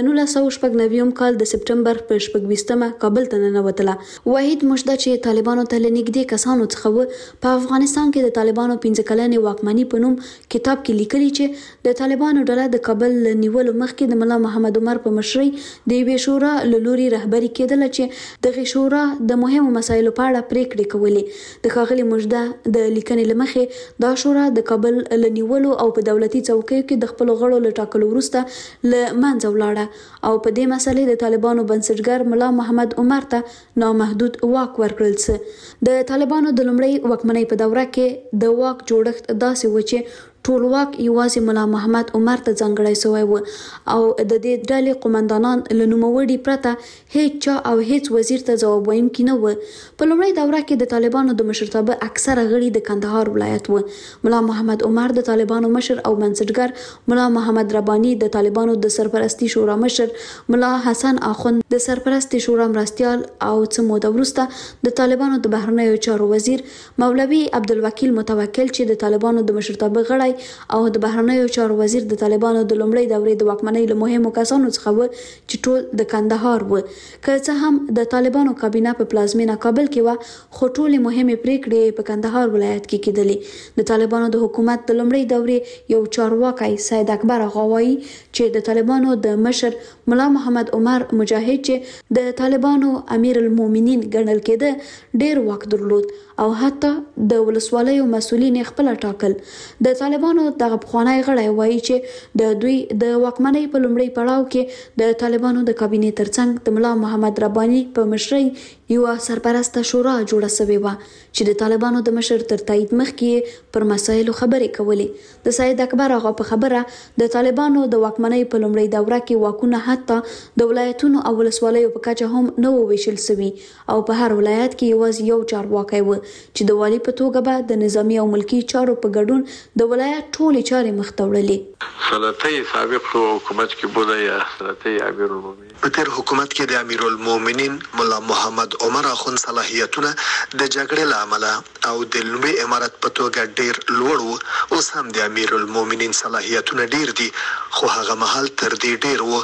سوه شپږ نوي کال د سپټمبر په شپږ ویشتمه کابل ته ننوتله. وحید مجده چې طالبانو ته لنګدې کسانو څخه و په افغانستان کې د طالبانو پنځه کلنې واکمنۍ په نوم کتاب کې لیکلي چې د طالبانو ډله د کابل نیولو مخکې د ملا محمد عمر په مشرۍ د یوې شورا له لوري رهبري کېدله چې دغه شورا د مهمو مسایلو په اړه پریکړې کولې. د ښاغلي مجده د لیکنې له مخې دا شورا د کابل له نیولو او په دولتي څوکیو کې د خپلو غړو له ټاکلو وروسته له منځه ولاړه او په دې مسلې د طالبانو بنسټګر ملا محمد عمر ته نامحدود واک ورکړل څه. د طالبانو د لومړۍ واکمنۍ په دوره کې د واک جوړښت داسې و چې ټول واک یوازې ملا محمد عمر ته ځانګړی شوی و او د دې ډلې قومندانان له نوموړي پرته هیڅ چا او هیڅ وزیر ته ځواب ویونکي نه و. په لومړۍ دوره کې د طالبانو د مشرتابه اکثره غړي د کندهار ولایت و. ملا محمد عمر د طالبانو مشر او بنسټګر، ملا محمد رباني د طالبانو د سرپرستي شورا مشر، ملا حسن اخوند د سرپرستي شورا مرستيال او څه موده وروسته د طالبانو د بهرنیو چارو وزیر، مولوي عبدالوکیل متوکل چې د طالبانو د مشرتابه غړی او د بهرنیو چارو وزیر د طالبانو د لومړۍ دورې د واکمنۍ له مهمو کسانو څخه و چې ټول د کندهار و. که څه هم د طالبانو کابینه په پلازمینه کابل کې و خو ټولې مهمې پریکړې په کندهار ولایت کې کېدلې. د طالبانو د حکومت د لومړۍ دورې یو چارواکی سید اکبر اغا وایي چې د طالبانو د مشر ملا محمد عمر مجاهد چې د طالبانو امیر المؤمنین ګڼل کېده ډیر واک درلود او حتی د ولسوالیو مسؤلین خپل ټاکل. د طالبانو دغه پخوانی غړی وایي چې د دوی د واکمنۍ په لومړي پړاو کې د طالبانو د کابینې ترڅنګ د ملا محمد رباني په مشرۍ یو سرپرسته شورا جوړه شوې و چې د طالبانو د مشر تر تایید مخکې پر مسایلو خبرې کولې. د سید اکبر اغا په خبره د طالبانو د واکمنۍ په لومړي دوره کې واکونه حتی د ولایتونو او ولسوالیو په کچه هم نه وویشل شوي او په هر ولایت کې یوازې یو چارواکی و چې د والي په توګه به د نظامي او ملکي چارو په ګډون د ولایت ټولې چارې مخ ته وړلې. سلطه سابق حکومت کې بوده یا سلطه امیر المؤمنین په تیر حکومت کې د امیر المؤمنین ملا محمد عمر اخوند صلاحیتونه د جګړې له امله او د لومړي امارت په توګه ډیر لوړ وو. اوس هم د امیر المؤمنین صلاحیتونه ډیر دي خو هغه مهال تر دې ډیر وو.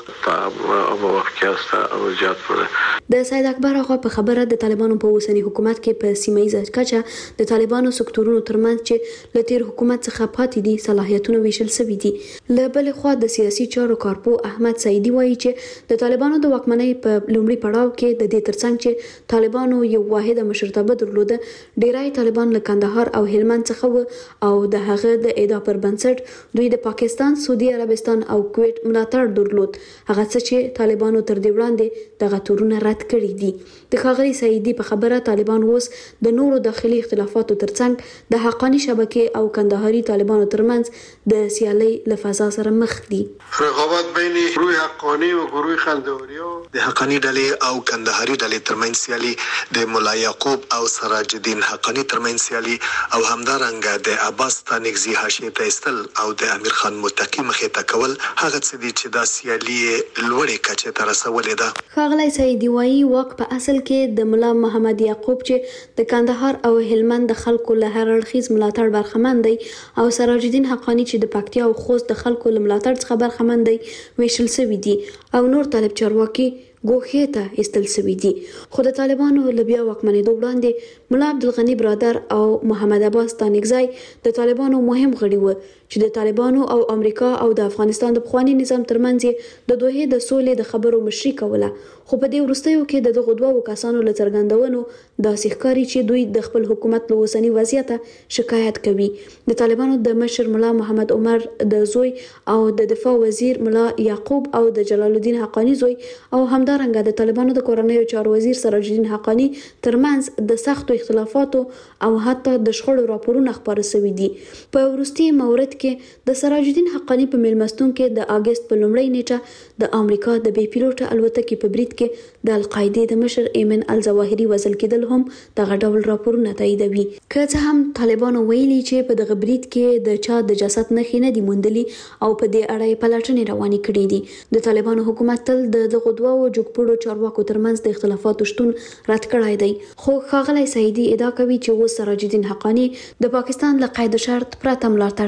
په وخت کې استه او زیات پوره د سید اکبر اغا په خبره د طالبانو په اوسنی حکومت کې په سیمایي کچه د طالبانو سکتورونو ترمنځ چې له تیر حکومت څخه پاتې دي صلاحیتونه ویشل شوي دي. له بل خوا د سیاسي چارو کارپو احمد سعیدي وایي چې د طالبانو د واکمنۍ په لومړي پړاو کې د دې ترڅنګ چې طالبانو یو واحد مشرتابه درلوده ډیرای طالبان له کندهار او هلمند څخه و او د هغه د اعدا پر بنسټ دوی د پاکستان، سعودي عربستان او کویت ملاتړ درلود. هغه څه چې طالبانو تر دې وړاندې دغه تورونه رد کړي دي. د ښاغلي سعیدي په خبره طالبان اوس د نورو داخلي اختلافاتو ترڅنګ د حقانی شبکې او کندهاري طالبانو ترمنځ د سیالۍ له فضا سره مخ دي. رقابت بین گروه حقانی و گروه خندهاری‌ها د حقانی ډلې او کندهاري ډلې ترمنځ سیالي، د ملا یعقوب او سراج الدین حقانی ترمنځ سیالي او همدارنګه د عباس تانکزي حاشیې ته ایستل او د امیر خان متقی مخې ته کول هغه څه دي چې دا سیالي لوړې کچې ته رسولې ده. ښاغلی سعیدي وایي واک په اصل کې د ملا محمد یعقوب چې د کندهار او هلمند د خلکو له هر اړخیز ملاتړ برخمن دی او سراج الدین حقانی چې د پکتیا او خوست د خلکو له ملاتړ څخه برخمن دی ویشل شوي دي او نور طالب چارواکي ګوښې ته ایستل شوي دي. خو د طالبانو له بیا واکمنېدو وړاندې ملا عبدالغني برادر او محمد عباس تانکزی د طالبانو مهم غړي و چې د طالبانو او امریکا او د افغانستان د پخواني نظام ترمنځ د دوحې د سولې د خبرو مشري کوله. خو په دې وروستیو کې د دغو دوو کسانو له څرګندونو داسې ښکاري چې دوی د خپل حکومت له اوسني وضعیته شکایت کوي. د طالبانو د مشر ملا محمد عمر د زوی او د دفاع وزیر ملا یعقوب او د جلال الدین حقانی زوی او همدارنګه د طالبانو د کورنیو چارو وزیر سراج الدین حقانی ترمنځ د سختو اختلافاتو او حتی د شخړو راپورونه خپاره شوي دي. په وروستي مورد کې د سراج الدین حقانی په میلمستون کې د اگست په لومړۍ نیټه د امریکا د بې پیلوټه الوتکې په برید کې د القاعده د مشر ایمن الظواهري وژل کېدل هم دغه ډول راپورونه تاییدوي. که څه هم طالبانو ویلي چې په دغه برید کې د چا د جسد نښې نه دي موندلي او په دې اړه یې پلټنې روانې کړې دي. د طالبانو حکومت تل د دغو دوو جګپوړو چارواکو ترمنځ د اختلافاتو شتون رد کړی دی. خو ښاغلی سعیدي ادعا کوي چې اوس سراج الدین حقانی د پاکستان له قید شرط پرته ملاتړ څخه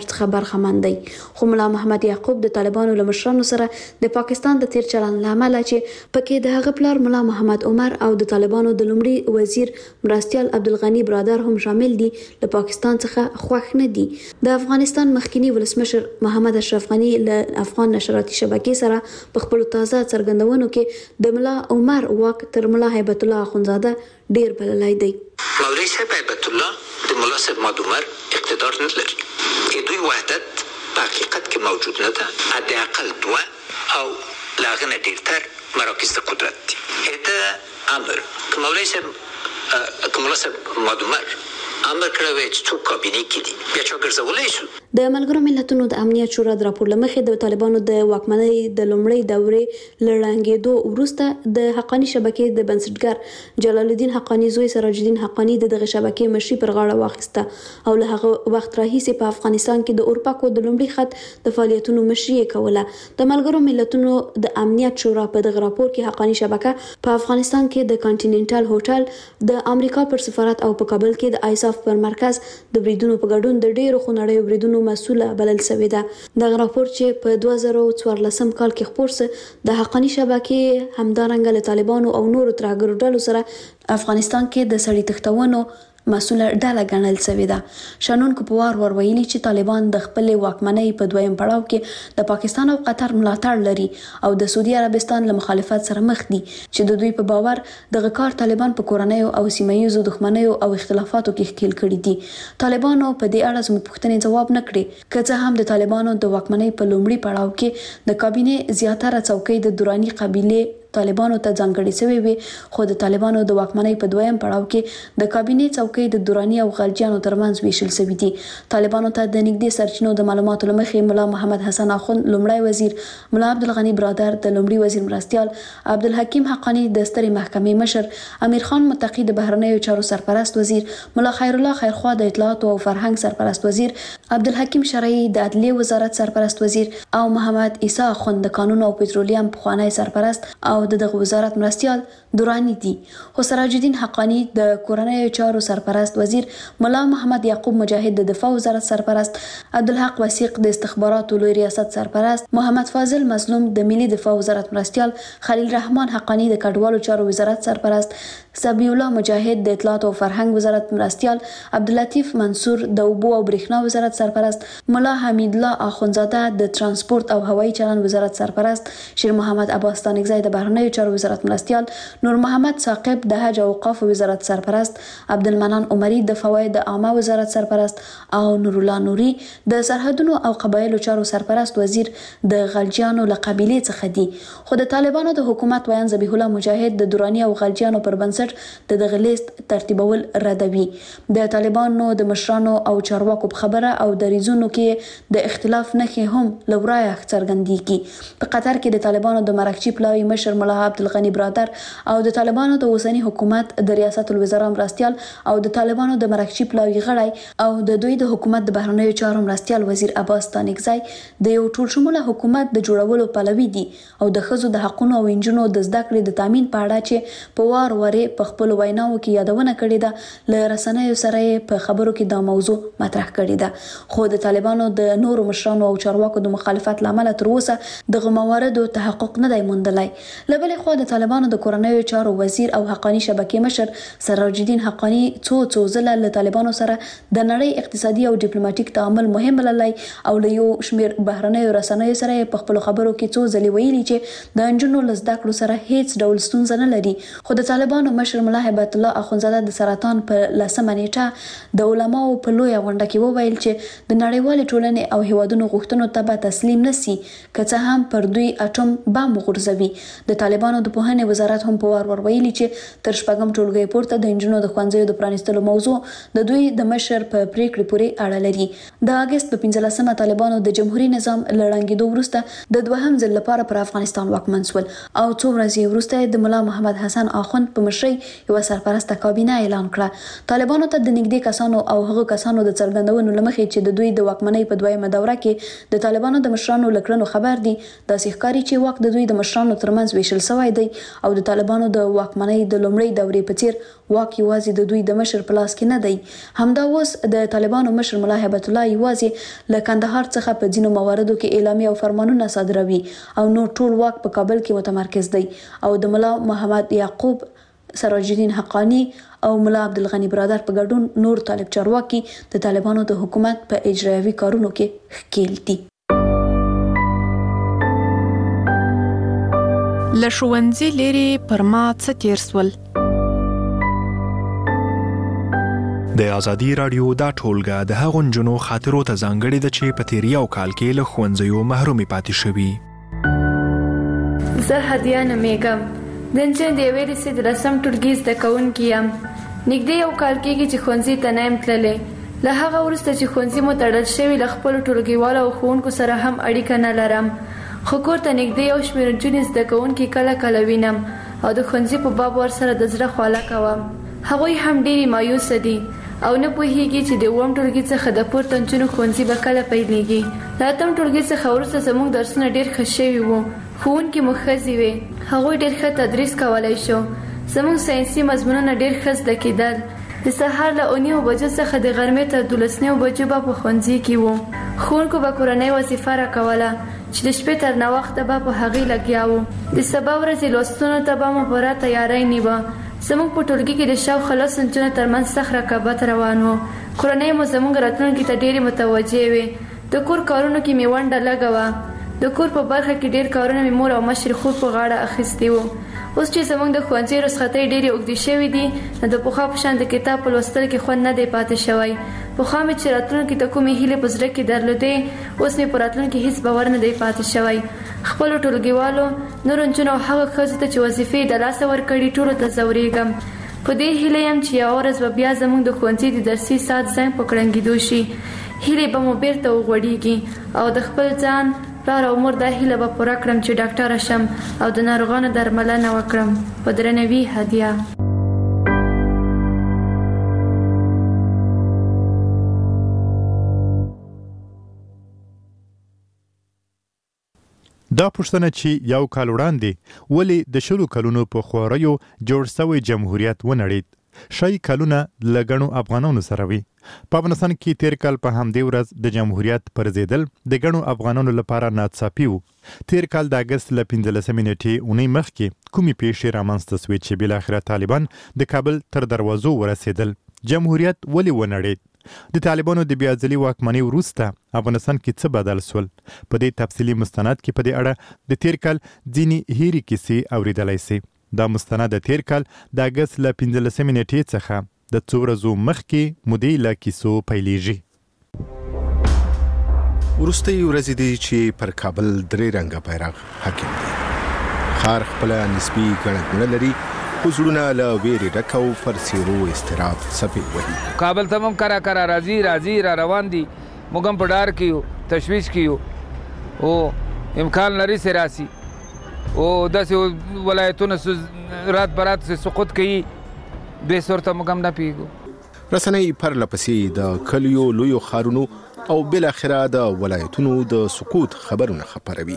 برخمن دی. خو ملا محمد یعقوب د طالبانو له مشرانو سره د پاکستان د تیر چلند لامل چې پکې د هغه پلار ملا محمد عمر او د طالبانو د لومړي وزیر مرستيال عبدالغنی برادر هم شامل دي له پاکستان څخه خوښ نه دي. د افغانستان مخکنی ولسمشر محمد اشرف غنی له افغان نشراتي شبکې سره په خپل تازه څرګندونو کې د ملا عمر واک تر ملا هیبت الله اخونزاده ډیر بللای دی. مولوی صاحب هیبت الله د ملا صاحب محمد عمر اقتدار نه لري. د دوی وحدت په حقیقت کې موجود نه ده. حد اقل دوه او لاغنه ډیرتر مراکز د قدرت دي. دا امر که مولوی صاحب که ملا صاحب محمد عمر امر کړی وای چې څوک کابینې کې دي بیا چا ګرځولی شو. د ملګرو ملتونو د امنیت شورا د راپور لمخې د طالبانو د واکمنۍ د لومړۍ دورې لړنګېدو وروسته د حقانی شبکې د بنسټګر جلال الدین حقانی زوی سراج الدین حقانی دغه شبکې مشري پر غاړه واخیسته او له هغه وخت راهیسې په افغانستان کې د اورپاکو د لومړي خط د فعالیتونو مشري کوله. د ملګرو ملتونو د امنیت شورا په دغه راپور کې حقانی شبکه په افغانستان کې د کانټیننټل هوټل د امریکا پر سفارت او په کابل کې د آیساف پر مرکز د بریدونو په ګډون د ډیرو خونړیو بریدونو مسؤله بلل شوې ده. دغه راپور چې په دوه زره څوارلسم کال کې خپور سو د حقانی شبکې همدارنګه له طالبانو او نورو ترهګرو ډلو سره افغانستان کې د سړي تښتونو مسؤله ډله ګڼل شوې ده. شنونکو په وار ور ویلي چې طالبان د خپل واکمنۍ په دویم پړاو کې د پاکستان او قطر ملاتړ لري او د سعودي عربستان له مخالفت سره مخ دي چې د دوی په باور دغه کار طالبان په کورنۍ او سیمایي دښمنیو او اختلافاتو کې ښکیل کړي دي. طالبانو په دې اړه زموږ پوښتنې جواب نه کړي. که څه هم د طالبانو د واکمنۍ په لومړي پړاو کې د کابینې زیاتره څوکۍ د دراني قبيله طالبانو ته ځانګړې شوی وي خو د طالبانو د واکمنۍ په دویم پړاو کې د کابینې څوکۍ د دراني او غلجیانو ترمنځ ویشل شوی دي. طالبانو ته د نږدې سرچینو د معلوماتو لمخې ملا محمد حسن اخوند لومړی وزیر، ملا عبدالغنی برادر د لومړي وزیر مرستيال، عبدالحکیم حقانی د سترې محکمې مشر، امیر خان متقی د بهرنیو چارو سرپرست وزیر، ملا خیر الله خیرخوا د اطلاعات او فرهنګ سرپرست وزیر، عبدالحکیم شرعی د عدلیې وزارت سرپرست وزیر او محمد عیسی اخوند د قانون او پټرولیم پخوانی سرپرست او د دغه وزارت مرستيال دورانی دي. خو سراج الدین حقانی د کورنیو چارو سرپرست وزیر، ملا محمد یعقوب مجاهد د دفاع وزارت سرپرست، عبدالحق وثیق د استخباراتو لوی ریاست سرپرست، محمد فاضل مظلوم د ملي دفاع وزارت مرستيال، خلیل رحمان حقانی د کډوالو چارو وزارت سرپرست، سبی الله مجاهد د اطلاعات او فرهنګ وزارت مرستيال، عبداللطیف منصور د اوبو او برېښنا وزارت سرپرست، ملا حمید الله اخونزاده د ترانسپورت او هوایي چلند وزارت سرپرست، شیر محمد عباس تانکزی د بهرنیو چارو وزارت مرستيال، نور محمد ثاقب د حج او اوقاف وزارت سرپرست، عبدالمنان عمری د فواید عامه وزارت سرپرست او نور الله نوري د سرحدونو او قبایلو چارو سرپرست وزیر د غلجیانو له قبیلې څخه دي. خو د طالبانو د حکومت ویان ذبیح الله مجاهد د دراني او غلجیانو پر بنسټ د دغه لیست ترتیبول ردوي. د طالبانو د مشرانو او چارواکو په خبره او د ریزونو کې د اختلاف نښې هم لورایه څرګندېږي. په قطر کې د طالبانو د مرکچی پلاوی مشر ملا عبدالغنی برادر او د طالبانو د اوسنی حکومت د ریاست الوزرا مرستيال او د طالبانو د مرکچی پلاوی غړی او د دوی د حکومت د بهرنیو چارو مرستيال وزیر عباس تانکزی د یو ټول شموله حکومت د جوړولو پلوي دي او د ښځو د حقونو او انجونو د زده کړې د تامین په اړه چې په وار ورې په خپل ویناو کې یادونه کړې ده له رسنیو سره په خبرو کې دا موضوع مطرح کړې ده. خو د طالبانو د نورو مشرانو او چارواکو د مخالفت لامل تر اوسه دغه مواردو تحقق نه دی موندلی. لبلې خو د طالبانو د کورنیو چارو وزیر او حقانی شبکې مشر سراج الدین حقانی څو څو ځله له طالبانو سره د نړۍ اقتصادي او ډیپلوماټیک تعامل مهم بللی او له یو شمیر بهرنیو رسنیو سره په خپل خبرو کې څو ځلې ویلي چې د انجونو له زده کړو سره هیڅ ډول ستونزه نه لري. خو د طالبانو مشر ملا هیبت الله اخونزاده د سرطان په لسمه نیټه د علماو په لویه غونډه کې وویل چې د نړیوال ټولنې او هیوادونو غوښتنو ته به تسلیم نشي که څه هم پر دوی اټوم بم وغورځوي. د طالبانو د پوهنې وزارت هم په وار ور ویلي چې تر شپږم ټولګي پورته د انجونو د ښوونځیو د پرانیستلو موضوع د دوی د مشر په پریکړې پورې اړه لري. د اگست په پنځلسمه طالبانو د جمهوریت نظام لړنګېدو وروسته د دوهم ځل لپاره پر افغانستان واکمن شول او څو ورځې وروسته د ملا محمد حسن اخوند په مشرۍ یو سرپرسته کابینه اعلان کړه. طالبانو ته د نږدې کسانو او هغه کسانو د څرګندونو لمخې چې د دوی د واکمنۍ په دویمه دوره کې د طالبانو د مشرانو لکړنو خبر دي، داسې ښکاري چې واک د دوی د مشرانو ترمنځ ویشل شوی دی او د طالبانو د واکمنۍ د لومړۍ دورې په څیر واک یوازې د دوی د مشر په لاس کې نه دی. همدا اوس د طالبانو مشر ملا هیبت الله یوازې له کندهار څخه په ځینو مواردو کې اعلامیه او فرمانونه صادروي او نو ټول واک په کابل کې متمرکز دی او د ملا محمد یعقوب، سراج الدین حقانی او ملا عبدالغنی برادر په ګډون نور طالب چارواکي د طالبانو د حکومت په اجرایوي کارونو کې ښکیل دي. له ښوونځي لرې پر ما څه تیر سول؟ د ازادي رادیو دا ټولګه د هغو نجونو خاطرو ته ځانګړې ده چې په تیر یو کال کې له ښوونځیو محرومې پاتې شوي. زه هدیه نومیږم. د نجونې د یوې لیسې د لسم ټولګي زده کوونکې یم. نږدې یو کال کېږي چې ښوونځي ته نه یم تللی. له هغه وروسته چې ښوونځي مو تړل شوي له خپلو ټولګیوالو او ښوونکو سره هم اړیکه نه لرم. خو کور ته نږدې یو شمېر نجونې زده کوونکي کله کله وینم او د ښوونځي په باب ورسره د زړه خواله کوم. هغوی هم ډېرې مایوسه دي او نه پوهیږي چې د اووم ټولګي څخه د پورته نجونو ښوونځي به کله پیلېږي. له اتم ټولګي څخه وروسته زموږ درسونه ډېر ښه شوي وو. ښوونکي مو ښځې وې. هغوی ډېر ښه تدریس کولی شو. زموږ ساینسي مضمونونه ډېر ښه زده کېدل. د سهار له اوه نیمو بجو څخه د غرمې تر دولس نیمو بجو به په ښوونځي کې وو. ښوونکو به کورنۍ وظیفه راکوله چې د شپې تر ناوخته به په هغې لګیا وو. د سبا ورځې لوستنو ته به مو پوره تیاری نیوه. زموږ په ټولګي کې د شاوخوا لسو نجونو ترمنځ سخت رقابت روان و. کورنۍ مو زموږ راتلونکي ته ډېرې متوجه وې. د کور کارونو کې مې ونډه لږه وه. د کور په برخه کې ډېر کارونه مې مور او مشر خور په غاړه اخیستي وو. اوس چې زموږ د ښوونځي رخصتۍ ډېرې اوږدې شوې دي نو د پخوا په شان د کتاب په لوستلو کې خوند نه دی پاتې شوی. پخوا مې چې راتلونکي ته کومې هیلې په زړه کې درلودې اوس مې په راتلونکي هیڅ باور نه دی پاتې شوی. خپلو ټولګیوالو، نورو نجونو او هغه ښځو ته چې وظیفې د لاسه ورکړي ټولو ته ځورېږم. په دې هیله یم چې یوه ورځ به بیا زموږ د ښوونځي د درسي ساعت زنګ په کړنګېدو شي. هیلې به مو بیرته وغوړېږي او د خپل ځان، پلار او مور دا هیله به پوره کړم چې ډاکټره شم او د ناروغانو درملنه وکړم. په درناوي، هدیه. دا پوښتنه چې یو کال وړاندې ولې د شلو کلونو په خوریو جوړ شوی جمهوریت ونړید، شای کلونه له ګڼو افغانانو سره وي. په افغانستان کې تیر کال په همدې ورځ د جمهوریت پرځېدل د ګڼو افغانانو لپاره ناڅاپي و. تیر کال د اګست له پنځلسمې نیټې اونۍ مخکې کومې پیښې رامنځته سوې چې بالاخره طالبان د کابل تر دروازو ورسېدل؟ جمهوریت ولې ونړید؟ د طالبانو د بیا ځلي واکمنۍ وروسته افغانستان کې څه بدل سول؟ په دې تفصیلي مستند کې په دې اړه د تیر کال ځینې هېرې کیسې اورېدلی سي. دا مستند د تیر کال د اګست له پنځلسمې نیټې څخه د څو ورځو مخکې مودې له کیسو پیلېږي. وروستۍ ورځې دي چې پر کابل درې رنګه بیرغ حاکم دی. ښار خپله نسبي ګڼه ګوڼه لري، خو زړونه له ویرې ډک او پر څېرو اضطراب څپې وهي. کابل ته هم کرا کرا راځي راځي را روان دي. موږ هم په ډار کې یو، تشویش کې یو او امکان لري چې راسي او داسې ولایتونه رات برات سقوط کوي. دوی صورته موږ هم نه پوهېږو. رسنۍ پرله پسې د کلیو لویو ښارونو او بالاخره د ولایتونو د سقوط خبرونه خپروي.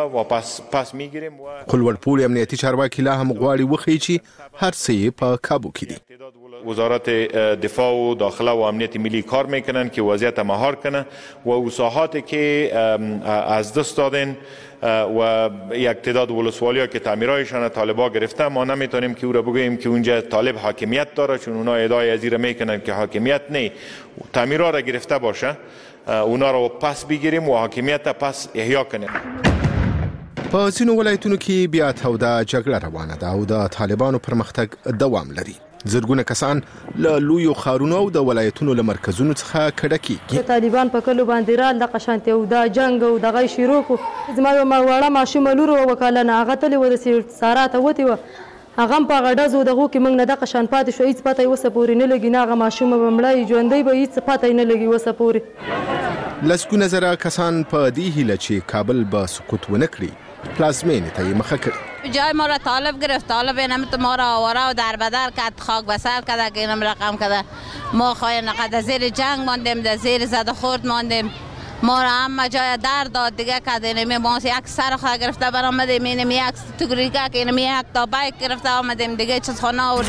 خو لوړپوړي امنیتي چارواکي لا هم غواړي وښیي چې هر څه یې په کابو کې دي. وزارت دفاع و داخله و امنیت ملی کار میکنن که وضعیت مهار کنه و ساحاتی که از دست دادن و یک تعداد ولسوالی‌ها که تعمیرایشان طالبا گرفته، ما نمیتونیم که او را بگوییم که اونجا طالب حاکمیت داره، چون اونا ادعای از این میکنن که حاکمیت نه، تعمیرها را گرفته باشه، اونا را پس بگیریم و حاکمیت پس احیا کنیم. په ځینو ولایتونو کې بیا توده جګړه روانه ده او د طالبانو پرمختګ دوام لري. زرګونه کسان له لویو ښارونو او د ولایتونو له مرکزونو څخه کډه کېږي. طالبان په کلو باندې رال دغه شانتې او دا جنګ او دغه یې شروع کړو. زما یوه وړه ماشومه لور وه اوه کلنه، هغه تلې وه د سارا ته وتې وه، هغه هم په هغه ډزو دغو کې موږ نه دغه شان پاتې شو، هېڅ پته یې اوسه پورې نه لګي، نه هغه ماشومه به مړه وي ژوندی به هېڅ پته یې نه لګي اوسه پورې. لسګونه زره کسان په دې هیله چې کابل به سقوط ونه کړي پلازمینې ته یې مخه کړي. جای ما را طالب گرفت، طالب اینم تو ما را آواره و در بدر کرد، خاک بسر کرده که اینم رقم کرده. ما خواهی نقد زیر جنگ ماندیم، در زیر زد خورد ماندیم. ما را همه جای درد داد دیگه که اینمی ما یک سر خواه گرفته برآمدیم، اینمی یک تگریکه که اینمی یک تا بایک گرفته آمدیم دیگه چیز خانه آورد.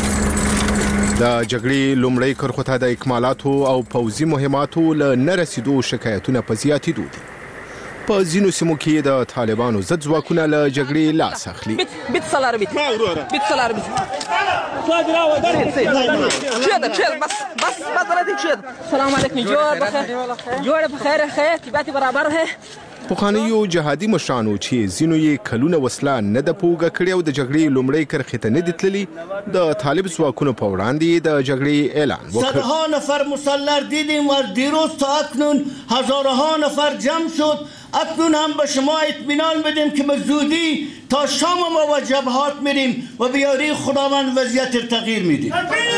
د جګړې لومړی کرښو ته د اکمالاتو او پوځي مهماتو له نه رسیدو شکایتونه په زیاتېدو دي. په ځینو سیمو کې د طالبانو ضد ځواکونه له جګړې لاس اخلي. بیت سالار بیت بیت سالار بیت چیه چیه بس بس بس ردی چیه. سلام علیکم جوړ بخیر جوړ بخیر خیر طبيعت برابر ہے. پخوانیو جهادي مشرانو چې ځینو یې کلونه وسله نه د پوګه کړې او د جګړې لومړی کرښې ته نه دي تللي، د طالب ځواکونو په وړاندې د جګړې اعلان وکړ. صدها نفر مسلح دیدیم و دیروز تا اکنون هزارها نفر جمع شد. اکنون هم به شما اطمینان بدیم که به زودی تا شام ما و جبهات میریم و بیاری خداوند وضعیت تغییر میدیم.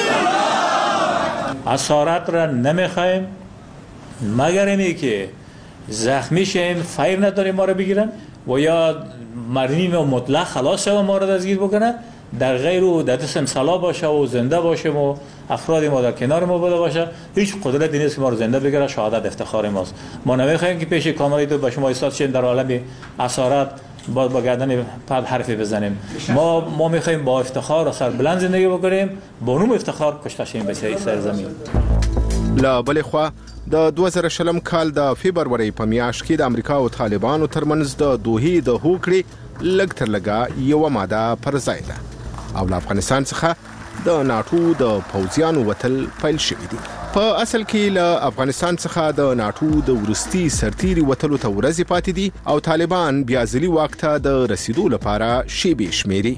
اسارت را نمیخوایم مگر اینی که زخمی شیم فیر نداریم ما رو بگیرن و یا مرنیم و مطلق خلاص شوم ما رو دستگیر بکنن، در غیر و در دست سلا باشه و زنده باشیم و افراد ما در کنار ما بوده باشه، هیچ قدرتی نیست که ما رو زنده بگیره. شهادت افتخار ماست. ما نمیخوایم که پیش کامرای تو به شما ایستاد شیم در عالم اسارت با با گردن پد حرفی بزنیم. ما ما میخوایم با افتخار و سر بلند زندگی بکنیم، با نوم افتخار کشته شیم به سر زمین. لا بل خو د دوه زره شلم کال د فبرवरी په میاشت کې د امریکا او طالبانو ترمنځ د دوحې د هوکړې لږ تر لږه یو ماده پر ځای ده او له افغانستان څخه د ناټو د پوځیانو وتل پیل شوی دی. په اصل کې له افغانستان څخه د ناټو د ورستي سرتیري وتلو ته ورځې پاتې دي او طالبان بیا ځلي واک ته د رسیدو لپاره شیبې شمیري.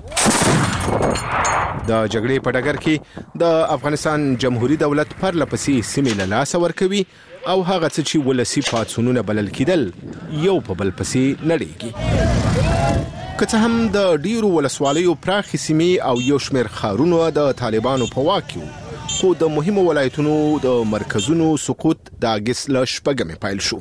د جګړې په ډګر کې د افغانستان جمهوریت دولت پرله پسې سیمې له لاسه ورکوي او هغه څه چې ولسی پاڅونونه بلل کېدل یو په بل پسې نړیږي. که څه هم د ډیرو ولسوالیو پراخې سیمې او یو شمېر ښارونو د طالبانو په واک کې خو د مهمو ولایتونو د مرکزونو سقوط د اګست له شپږمې پیل شو.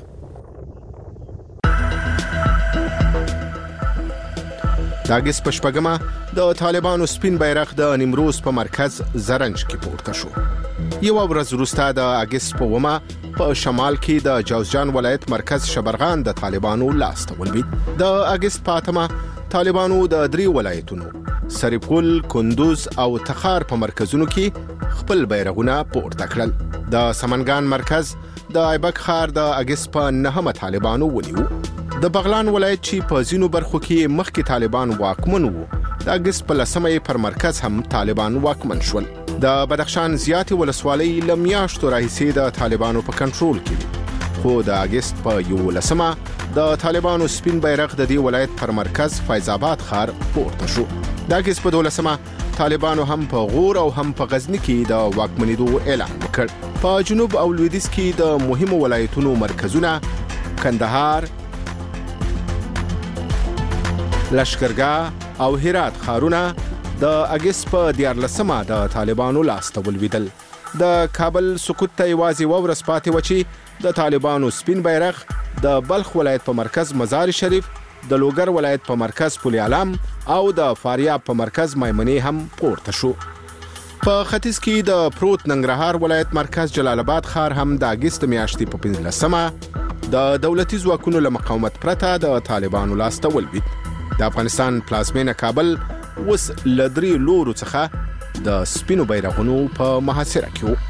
د اګست په شپږمه د طالبانو سپین بیرغ د نیمروز په مرکز زرنج کې پورته شو. یو ورځ وروسته د اګست په اومه په شمال کې د جوزجان ولایت مرکز شبرغان د طالبانو لاس ته ولوېد. د اګست په اتمه طالبانو د درې ولایتونو سرپل، کندوز او تخار په مرکزونو کې خپل بیرغونه پورته کړل. د سمنګان مرکز د ایبک ښار د اګست په نهمه طالبانو ونیو. د بغلان ولایت چې په ځینو برخو کې مخکې طالبان واکمن وو، د اګست په لسمه پر مرکز هم طالبان واکمن شول. د بدخشان زیاتې ولسوالۍ له میاشتو راهیسې د طالبانو په کنټرول کې دي، خو د اګست په یولسمه د طالبانو سپین بیرغ د دې ولایت پر مرکز فیض آباد ښار پورته شو. د اګست په دولسمه طالبانو هم په غور او هم په غزنی کې د واکمنېدو اعلان وکړ. په جنوب او لویدیځ کې د مهمو ولایتونو مرکزونه کندهار، لشکرګاه او هرات ښارونه د اګست په دیارلسمه د طالبانو لاس ته ولوېدل. د کابل سقوط ته یوازې یوه ورځ پاتې وه چې د طالبانو سپین بیرغ د بلخ ولایت په مرکز مزار شریف، د لوګر ولایت په مرکز پل علم او د فاریاب په مرکز میمنې هم پورته شو. په ختیځ کې د پروت ننګرهار ولایت مرکز جلال آباد ښار هم د اګست میاشتې په پنځلسمه د دولتي ځواکونو له مقاومت پرته د طالبانو لاس ته ولوېد. د افغانستان پلازمینه کابل اوس له درې لورو څخه د سپینو بیرغونو په محاصره کې و.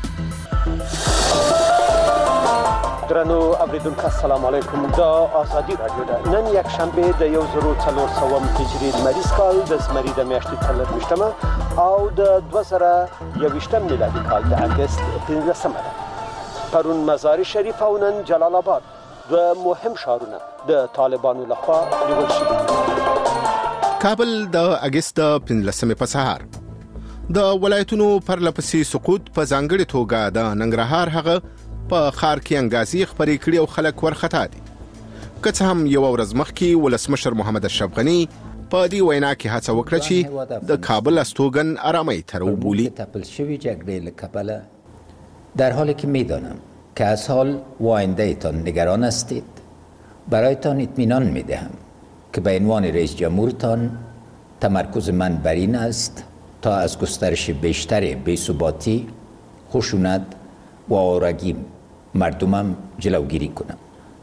درنو اوریدونکو السلام علیکم. د آزادی رادیو ده نن یک شنبه د یو زرو څلور سوم هجري لمریز کال د زمري د میاشتې څلرویشتمه او د دوه زره یوویشتم میلادي کال د اګست پنځلسمه ده. پرون مزار شریف او نن جلال آباد دوه مهم ښارونه د طالبانو لخوا نیول شوي. کابل د اګست پنځلسمې په سهار د ولایتونو پرلپسې سقوط په ځانګړې توګه د ننګرهار هغه په ښار کې انګازې خپرې کړي او خلک ورخطا دي. که څه هم یوه ورځ مخکې ولسمشر محمد اشرف غني په دې وینا کې هڅه وکړه چې د کابل استوګن آرامۍ ته راوبولي. تپل شوی جګړې له کبله در حالی که میدانم که از حال و آینده‌تان نگران هستید، برایتان اطمینان میدهم که به عنوان رئیس جمهورتان تمرکز من بر این است تا از گسترش بیشتر بی‌ثباتی، خشونت و آوارگی مردمم جلوگیری کنم.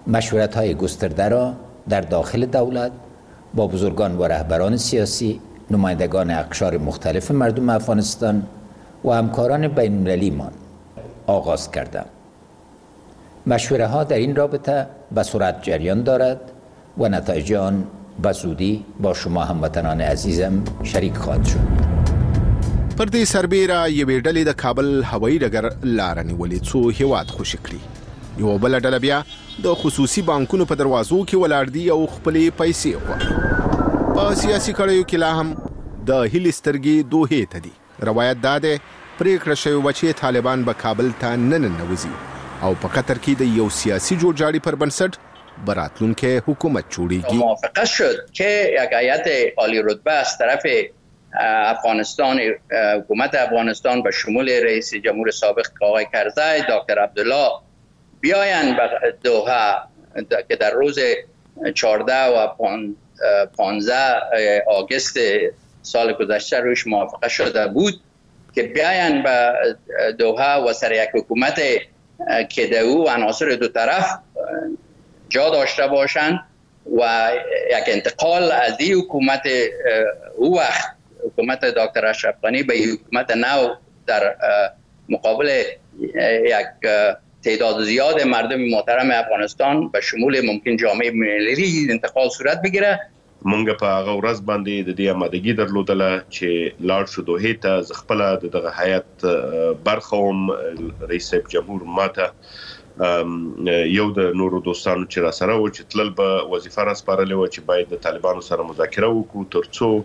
مشورت های گسترده را در داخل دولت با بزرگان و رهبران سیاسی، نمایندگان اقشار مختلف مردم افغانستان و همکاران بین المللی مان آغاز کردم. مشوره ها در این رابطه به سرعت جریان دارد و نتایج آن به زودی با شما هموطنان عزیزم شریک خواهد شد. پر دې سربیره یوې ډلې د کابل هوایي ډګر لاره نیولې څو هیواد خوشي کړي. یوه بله ډله بیا د خصوصي بانکونو په دروازو کې ولاړ دي او خپلې پیسې غواړي. په سیاسي کړیو کې لا هم د هیلې سترګې دوحې ته دي. روایت دا دی پرېکړه شوې وه چې طالبان به کابل ته نه ننوځي او په قطر کې د یو سیاسي جوړجاړي پر بنسټ به راتلونکی حکومت جوړیږي. موافقه شد که یک هیئت عالی رتبه از طرف افغانستان، حکومت افغانستان به شمول رئیس جمهور سابق آقای کرزی، دکتر عبدالله بیاین به دوحه که در روز چهارده و پانزده آگوست سال گذشته روش موافقه شده بود که بیاین به دوحه و سر یک حکومت که در او عناصر دو طرف جا داشته باشند و یک انتقال از این حکومت او وقت حکومت دکتر اشرف غنی به حکومت نو در مقابل یک تعداد زیاد مردم محترم افغانستان به شمول ممکن جامعه ملی انتقال صورت بگیره. مونږ په هغه ورځ باندې د دې آمادګي درلودله چې لاړ شو دوحې ته. زه خپله د دغه هیات برخه وم. رئیس جمهور ماته یو د نورو دوستانو چې را سره و چې تلل به وظیفه راسپارلې وه چې باید د طالبانو سره مذاکره وکړو تر څو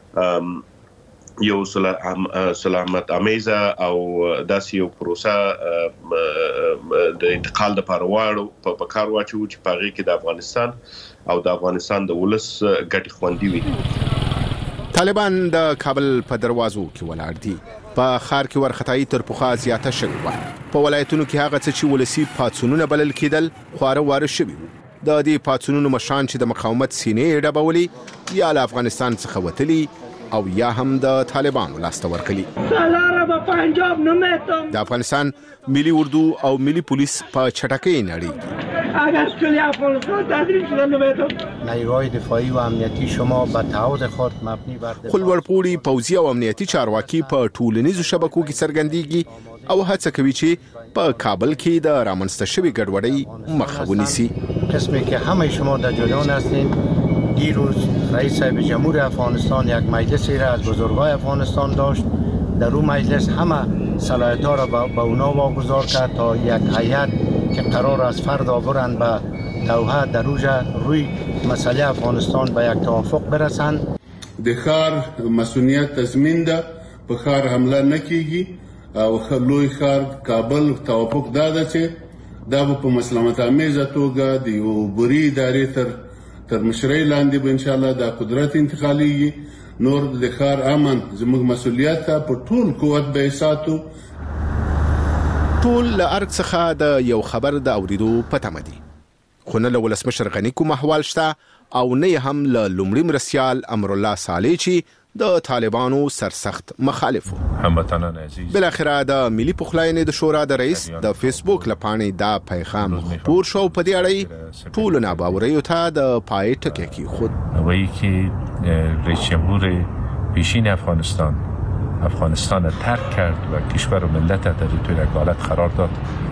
یو سلامت امیزه او داسې یو پروسه د انتقال لپاره واړو په کار واچو چې په هغې کې د افغانستان او د افغانستان د ولس ګټې خوندي وي. طالبان د کابل په دروازو کې ولاړ دي. په ښار کې وارخطایي تر پخوا زیاته شوې وه. په ولایتونو کې هغه څه چې ولسي پاڅونونه بلل کېدل خواره واره شوي وو. د دې پاڅونونو مشران چې د مقاومت سینې یې ډبولې یا له افغانستان څخه وتلي او یا هم د طالبانو لاسته ورغلي. د افغانستان ملي اردو او ملي پولیس په چټکۍ نړیږي. نیروهای دفاعی و امنیتی شما به تعهد خود مبنی بر خلوړپوړي پوځي او امنیتي چارواکي په ټولنیزو شبکو کې څرګندېږي او هڅه کوي چې په کابل کې د رامنځته شوې ګډوډۍ مخه ونیسي. قسمی که همه شما در جریان هستین، دیروز رئیس صاحب جمهور افغانستان یک مجلسی را از بزرگای افغانستان داشت. در اون مجلس همه صلاحیت‌ها را به اونا واگذار کرد تا یک هیئت که قرار است فردا برند به دوحه در روی مسئله افغانستان به یک توافق برسند. د ښار مسئولیت تضمین ده، په ښار حمله نه کیږي او لوی ښار کابل توافق دا ده چې دا به په مسلمت آمیزه توګه د یو بري ادارې تر تر مشرۍ لاندې به انشاءالله دا قدرت انتقالېږي. نور د ښار امن زموږ مسئولیت ده، په ټول قوت به یې ساتو. ټول له ارګ څخه د یو خبر د اورېدو په تمه دي، خو نه له ولسمشر غني کوم احوال شته او نه هم له لومړي مرستیال امرالله صالح چې د طالبانو سرسخت مخالف و. هموطنان عزیز، بالاخره د ملي پخلاینې د شورا د رئیس د فیسبوک له پاڼې دا پیغام خپور شو. په دې اړه ټولو ناباوریو ته د پای ټکی کېښود. وایي که رئیس جمهور پیشین افغانستان افغانستان را ترک کرد و کشور و ملت در توی یک حالت قرار داد.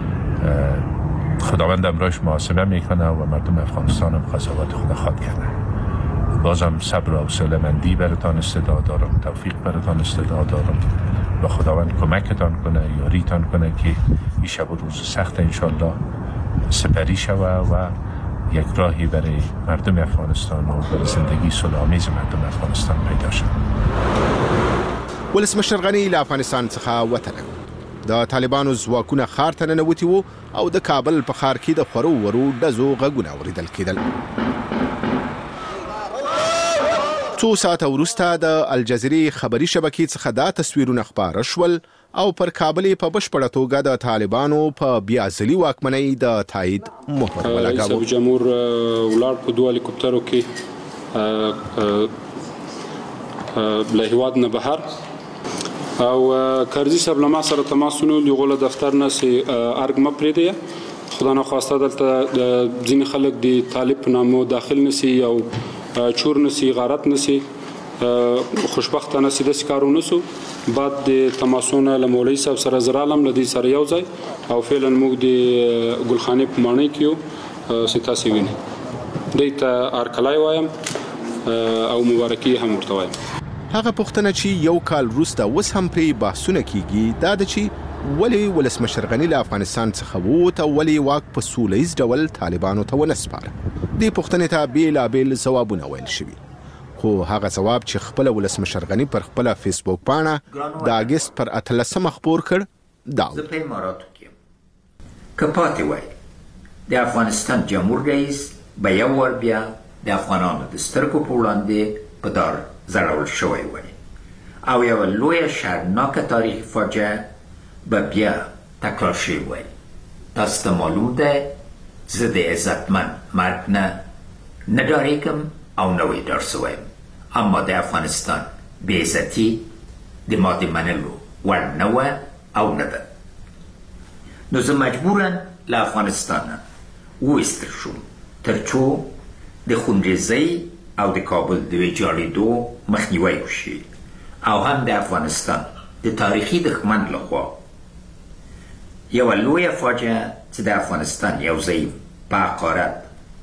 خداوند امرایش محاسبه میکنه و مردم افغانستان هم قضاوت خود خواهد کرده. بازم صبر و حوصله‌مندی براتان استعداد دارم، توفیق براتان استعداد دارم و خداوند کمکتان کنه، یاریتان کنه که این شب و روز سخت انشالله سپری شوه و یک راهی برای مردم افغانستان و برای زندگی صلح‌آمیز مردم افغانستان پیدا شد. ولسمشر غني له افغانستان څخه وتلی. د طالبانو ځواکونه ښار ته ننوتي وو او د کابل په ښار کې د خورو ورو ډزو غږونه اورېدل کېدل. څو ساعته وروسته د الجزیرې خبري شبکې څخه دا تصویرونه خپاره شول او پر کابل په بشپړه توګه د طالبانو په بیا ځلي واکمنۍ د تایید مهر ولګاوه. رئیس جمهور ولاړ په دوه هلیکوپټرو کې له هیواد نه بهر او کرزي صاحب له ما سره تماس ونیول. هغه له دفتر نه سي ارګ مه پرېږدئ خدا نخواسته دلته ځینې خلک د طالب په نامو داخل نسی او چور نسی غارت نسی خوشبختانه سیده کارونه سو بعد د تماسونه له مولوی صاحب سره زرالم لدی سره یو ځای او فعلا موږ د ګلخانه په معنی کې ستاسو ویني دیته ارکلای وایم او مبارکي هم ورته وایم. هغه پوښتنه چې یو کال وروسته اوس هم پرې بحثونه کیږي دا د چې ولې ولسمشر غني له افغانستان څخه ووت او ولې واک په سولیز ډول طالبانو ته ونسپاره. دې پوښتنې ته بیلابیل ځوابونه ویل شوي خو هغه ځواب چې خپل ولسمشر غني پر خپل فیسبوک پاڼه د اگست پر اتلسمه خپور کړ دا زه په اماراتو کې که پاتې وای د افغانستان جمهور رئیس به یو ور بیا د افغانانو د سترګو په وړاندې په دار زړول شوی وای او یو لویه شرمناکه تاریخي فاجعه به بیا تکرار شوی وای. تاسو ته معلوم ده زه د عزتمن مرګ نه نه ډارېږم او نه وی ډار سویم اما د افغانستان بې عزتي د ما د منلو وړ نه وه او نه ده. نو زه مجبورم له افغانستانه وایستل شوم تر څو د خونریزۍ او د کابل د ویجاړېدو مخنیوی وشي او هم د افغانستان د تاریخي دښمن لخوا یوه لویه فاجعه چې د افغانستان یو ځای په حقارت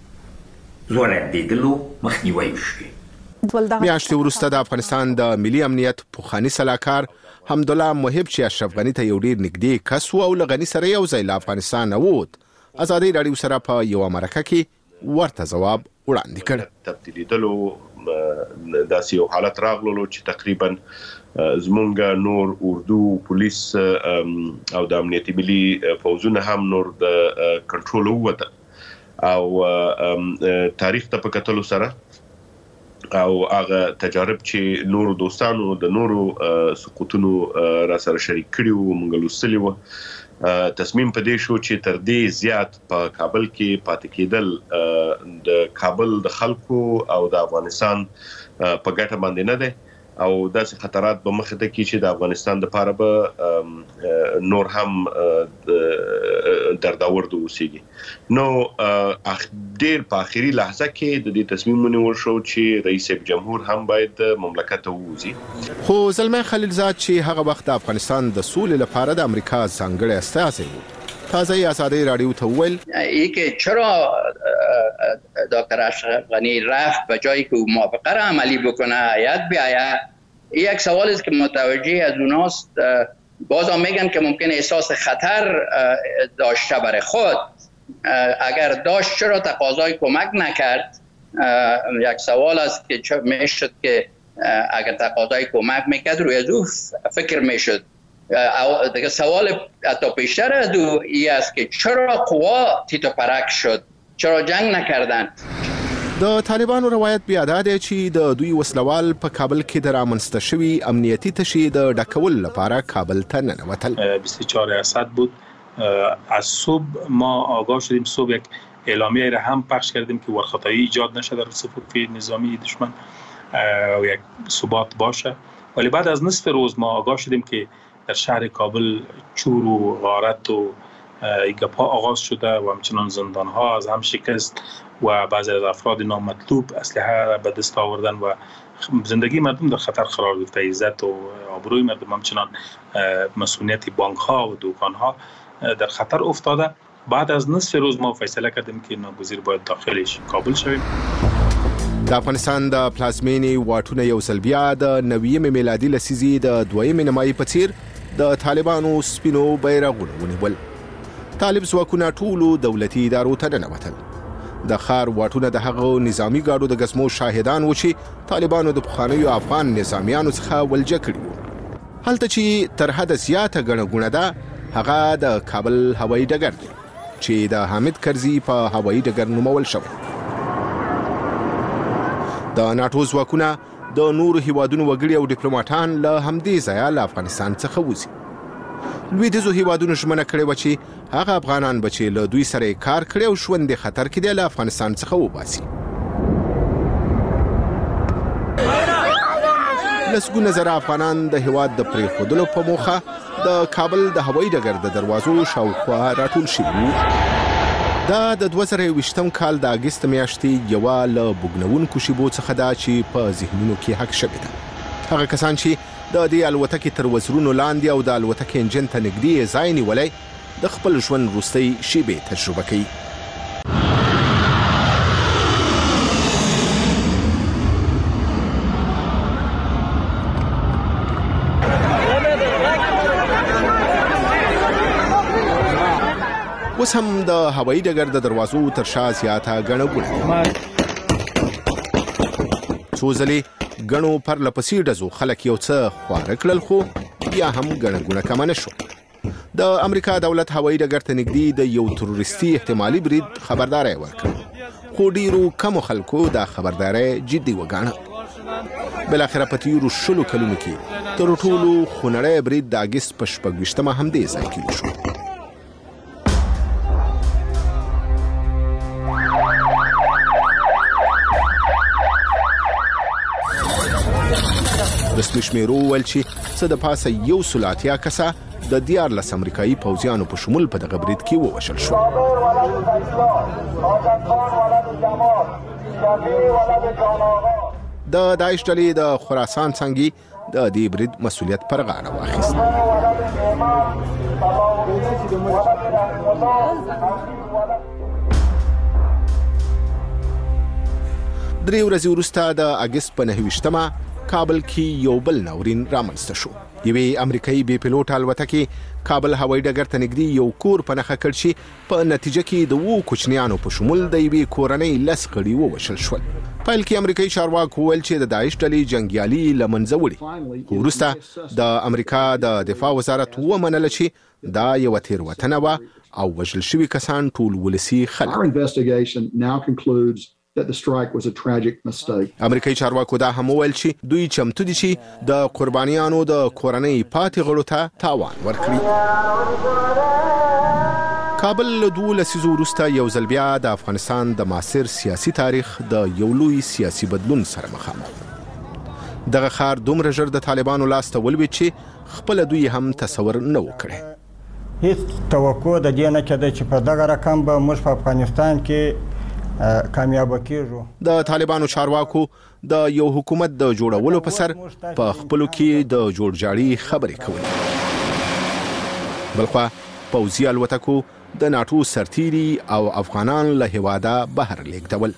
زورندېدلو مخنیوی وشي. میاشتې وروسته د افغانستان د ملي امنیت پخواني سلاکار حمدالله محب چې اشرف غني ته یو ډیر نږدې کس و او له غني سره یو ځای له افغانستان ووت ازادي راډیو سره په یوه مرکه کې ورته ځواب وړاندې کړ. تبدیلیدلو داسې یو حالت راغلو چې تقریبا زمونږ نور اردو پولیس او د امنیتي ملي پوځونه هم نور د کنټرول ووته او تاریخ ته په کتلو سره او هغه تجارب چې نورو دوستانو د نورو سقوطونو را سره شریک کړي وو موږ لوستلي وو تصمیم په دې شو چې تر دې زیات په کابل کې پاتې کېدل د کابل د خلکو او د افغانستان په ګټه باندې نه دی او داسې خطرات به مخه ته کې چې د افغانستان لپاره به نور هم درداور اوسېږي. نو ډېر په آخري لحظه کې د دې تصمیم ونیول شو چې رئیس جمهور هم باید مملکت ته ووځي. خو زلمی خلیلزاد چې هغه وخت د افغانستان د سولې لپاره د امریکا ځانګړی استازی و تازه ازادي راډیو ته وویل ای که چرا دکتر اشرف غنی رفت به جایی که موافقه را عملی بکنه هیئت بیاید یک سوال است که متوجه از اوناست. بازم میگن که ممکن احساس خطر داشته برای خود اگر داشت چرا تقاضای کمک نکرد. یک سوال است که میشد که اگر تقاضای کمک میکرد روی از او فکر میشد. دیگه سوال حتی پیشتر از او ای است که چرا قوا تیت و پرک شد چرا جنگ نکردن. د طالبانو روایت بیا دا دی چې د دوی وسلوال په کابل کې د رامنځته شوي امنیتي تشې د ډکولو لپاره کابل ته ننوتل. بیست و چهار اسد بود. از صبح ما آگاه شدیم صبح یک اعلامیه را هم پخش کردیم که ورخطایی ایجاد نشه در صفوف نظامی دشمن و یک ثبات باشه ولی بعد از نصف روز ما آگاه شدیم که در شهر کابل چور و غارت و گپ‌ها آغاز شده و همچنان زندان‌ها از هم شکست و بعضی از افراد نامطلوب اسلحه را به دست آوردن و زندگی مردم در خطر قرار گرفته. عزت و آبروی مردم همچنان مسئولیت بانک‌ها و دکان‌ها در خطر افتاده. بعد از نصف روز ما فیصله کردیم که ناگزیر باید داخلش کابل شویم. د افغانستان د پلازمینې واټونه یو ځل بیا د نویم میلادي لسیزې د دویمې نیمایي په څیر د طالبانو سپینو بیرغونه ونیول. طالب ځواکونه ټولو دولتي ادارو ته ننوتل. د ښار واټونه د هغو نظامي ګاډو د ګزمو شاهدان و چې طالبانو د پخوانیو افغان نظامیانو څخه ولجه کړي وو. هلته چې تر حده زیاته ګڼه ګوڼه ده هغه د کابل هوایي ډګر دی چې د حامد کرزي په هوایي ډګر نومول شوی. د ناټو ځواکونه د نورو هیوادونو وګړي او ډیپلوماټان له همدې ځایه له افغانستان څخه وځي. لویدیځو هیوادونو ژمنه کړې وه چې هغه افغانان به چې له دوی سره کار کړی او ژوند یې خطر کې دی له افغانستان څخه وباسي. لسګونه زره افغانان د هیواد د پرېښودلو په موخه د کابل د هوایي ډګر د دروازو شاوخوا راټول شوي وو. دا د دوه زره یوویشتم کال د اګست میاشتې یوه له بوږنوونکو شیبو څخه ده چې په ذهنونو کې حک شوې ده. هغه کسان چې د دې الوتکې تر وزرونو لاندې او د الوتکې انجن ته نږدې ځای نیولی د خپل ژوند وروستۍ شیبې تجربه کوي. اوس هم د هوایي ډګر د دروازو تر شا زیاته ګڼه ګوڼه ده. څو ځلې ګڼو پرله پسې ډزو خلک یو څه خواره کړل، خو بیا هم ګڼه ګوڼه کمه نه شوه. د امریکا دولت هوایي ډګر ته نږدې د یو تروریستي احتمالي برید خبرداری ورکړ، خو ډیرو کمو خلکو دا خبرداری جدي وګاڼه. بالاخره په تیرو شلو کلونو کې تر ټولو خونړی برید د اګست په شپږ ویشتمه همدې ځای کې وشو. رسمي شمیرو وویل چې څه د پاسه یو سل اتیا کسه د دیارلس امریکایي پوځیانو په شمول په دغه برید کې ووژل شول. د داعش ډلې د خراسان څنګه د دې برید مسؤلیت پر غاړه واخیست. درې ورځې وروسته د اګست په نهه ویشتمه کابل کې یو بل ناورین رامنځته شو. یوې امریکایي بې پیلوټ الوتکې کابل هوایي ډګر ته نږدې یو کور په نښه کړ چې په نتیجه کې د اوو کوچنیانو په شمول د یوې کورنۍ لس غړي ووژل شول. پیل کې امریکایي چارواکو وویل چې د داعش ډلې جنګیالي له منځه وړي، خو وروسته د امریکا د دفاع وزارت ومنله چې دا یوه تېروتنه وه او وژل شوي کسان ټول ولسي خلک. that the strike was a tragic mistake. امریکایي چارواکو دا هم وویل چې دوی چمتو دي چې د قربانیانو د کورنۍ پاتې غړو ته تاوان ورکړي. کابل له دوو لسیزو وروسته یو ځل بیا د افغانستان د معاصر سیاسي تاریخ د یو لوی سیاسي بدلون سره مخامخ. دغه ښار دومره ژر د طالبانو لاس ته ولوېد چې خپله دوی هم تصور نه و کړی. هیڅ توقع د دې نه کېده چې په دغه رقم به موږ په افغانستان کې کامیاب کیږو. د طالبانو چارواکو د یو حکومت د جوړولو په سر په خپلو کې د جوړجاړي خبرې کولې. بلخوا پوځي الوتکو د ناټو سرتیري او افغانان له هیواده بهر لیږدول،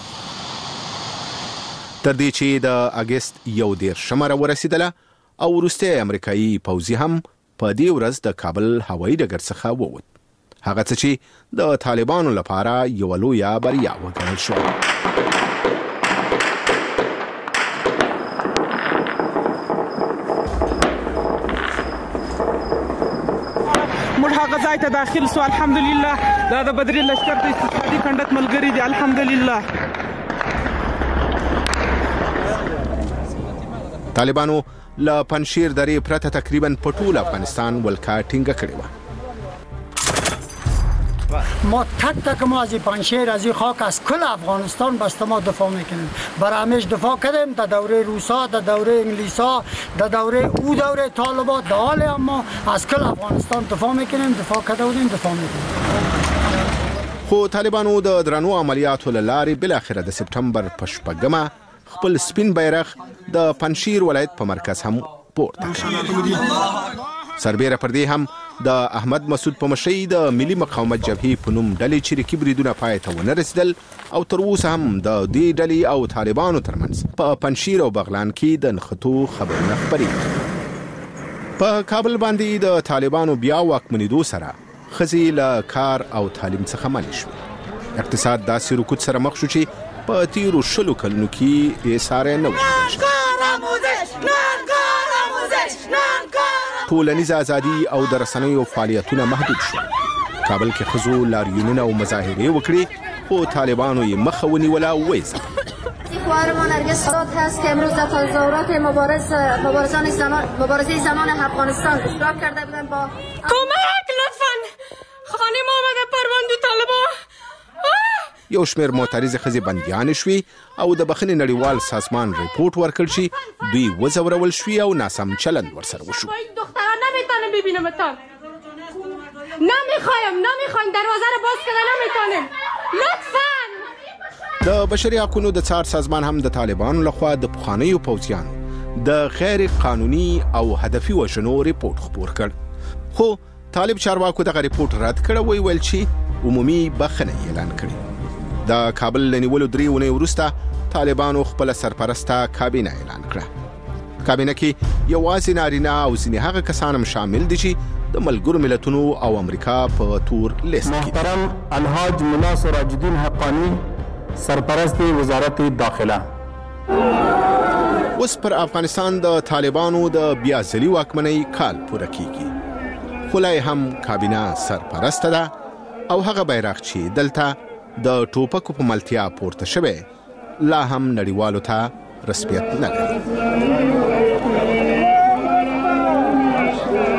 تر دې چې د اګست یو دېرشمه راورسېدله او وروستی امریکایي پوځي هم په دې ورځ د کابل هوایي ډګر څخه ووت. هغه څه چې د طالبانو لپاره یوه لویه بریا وګڼل شوه. موږ هغه ځای ته داخل سو، الحمدلله دا د بدري لشکر د استشهادي کنډک ملګري دي. الحمدلله طالبانو له پنشیر درې پرته تقریبا په ټول افغانستان ولکه ټینګه کړې وه. ما تک تک ما از این پنشیر از این خاک از کل افغانستان بسته ما دفاع میکنیم. برای همیش دفاع کردیم در دوره روسا، در دوره انگلیسا، در دوره او دوره طالبان، در حال اما از کل افغانستان دفاع میکنیم، دفاع کرده بودیم، دفاع میکنیم. خو طالبانو د درنو عملیاتو له لارې بالاخره د سپټمبر په شپږمه خپل سپین بیرغ د پنشیر ولایت په مرکز هم پورته کړ. سربیره پر دې هم د احمد مسعود په مشرۍ د ملي مقاومت جبهې په نوم ډلې چریکي بریدونه پای ته ونه رسېدل او تر اوسه هم د دې ډلې او طالبانو ترمنځ په پنشیر او بغلان کې د نښتو خبرونه خپرېږي. په کابل باندې د طالبانو بیا واکمنېدو سره ښځې له کار او تعلیم څخه منع شوې. اقتصاد داسې رکود سره مخ شو چې په تیرو شلو کلونو کې یې ساری نه و. ټولنیز ازادي او د رسنیو فعالیتونه محدود شول. کابل کې ښځو لاریونونه او مظاهرې وکړې، خو طالبانو یې مخه ونیوله او ویې ځپل. خواهر ما نرگس سادات هست که امروز در تظاهرات مبارز مبارزان زمان مبارزه زمان افغانستان اشتراک کرده بودن. با کمک لطفاً خانم آمده پروند طالبان. یو شمېر معترضې ښځې بندیانې شوې او د بخښنې نړیوال سازمان ریپورټ ورکړ چې دوی وځورول شوي او ناسم چلند ورسره وشو. دختران نمیتونه ببینه متان نمیخوایم نمیخوایم دروازه رو باز کنه نمیتونیم لطفاً. د بشري حقوقو د څار سازمان هم د طالبانو لخوا د پخوانیو پوځیانو د غیر قانوني او هدفي وژنو ریپورت خپور کړ، خو طالب چارواکو دغه ریپورت رد کړ، وی ویل چې عمومي بخښنه اعلان کړې. د کابل له نیولو درې اونۍ وروسته طالبانو خپله سرپرسته کابینه اعلان کړه. کابینه کې یوازې نارینه او ځینې هغه کسان هم شامل دي چې د ملګرو ملتونو او امریکا په تور لیست کې. محترم الحاج ملا سراج الدین حقانی سرپرست وزارت داخله. اوس پر افغانستان د طالبانو د بیا ځلي واکمنۍ کال پوره کیږي، خو لا هم کابینه سرپرسته ده او هغه بیرغ چې دلته د ټوپکو په ملتیا پورته شوی لا هم نړیوالو ته رسمیت نه لري.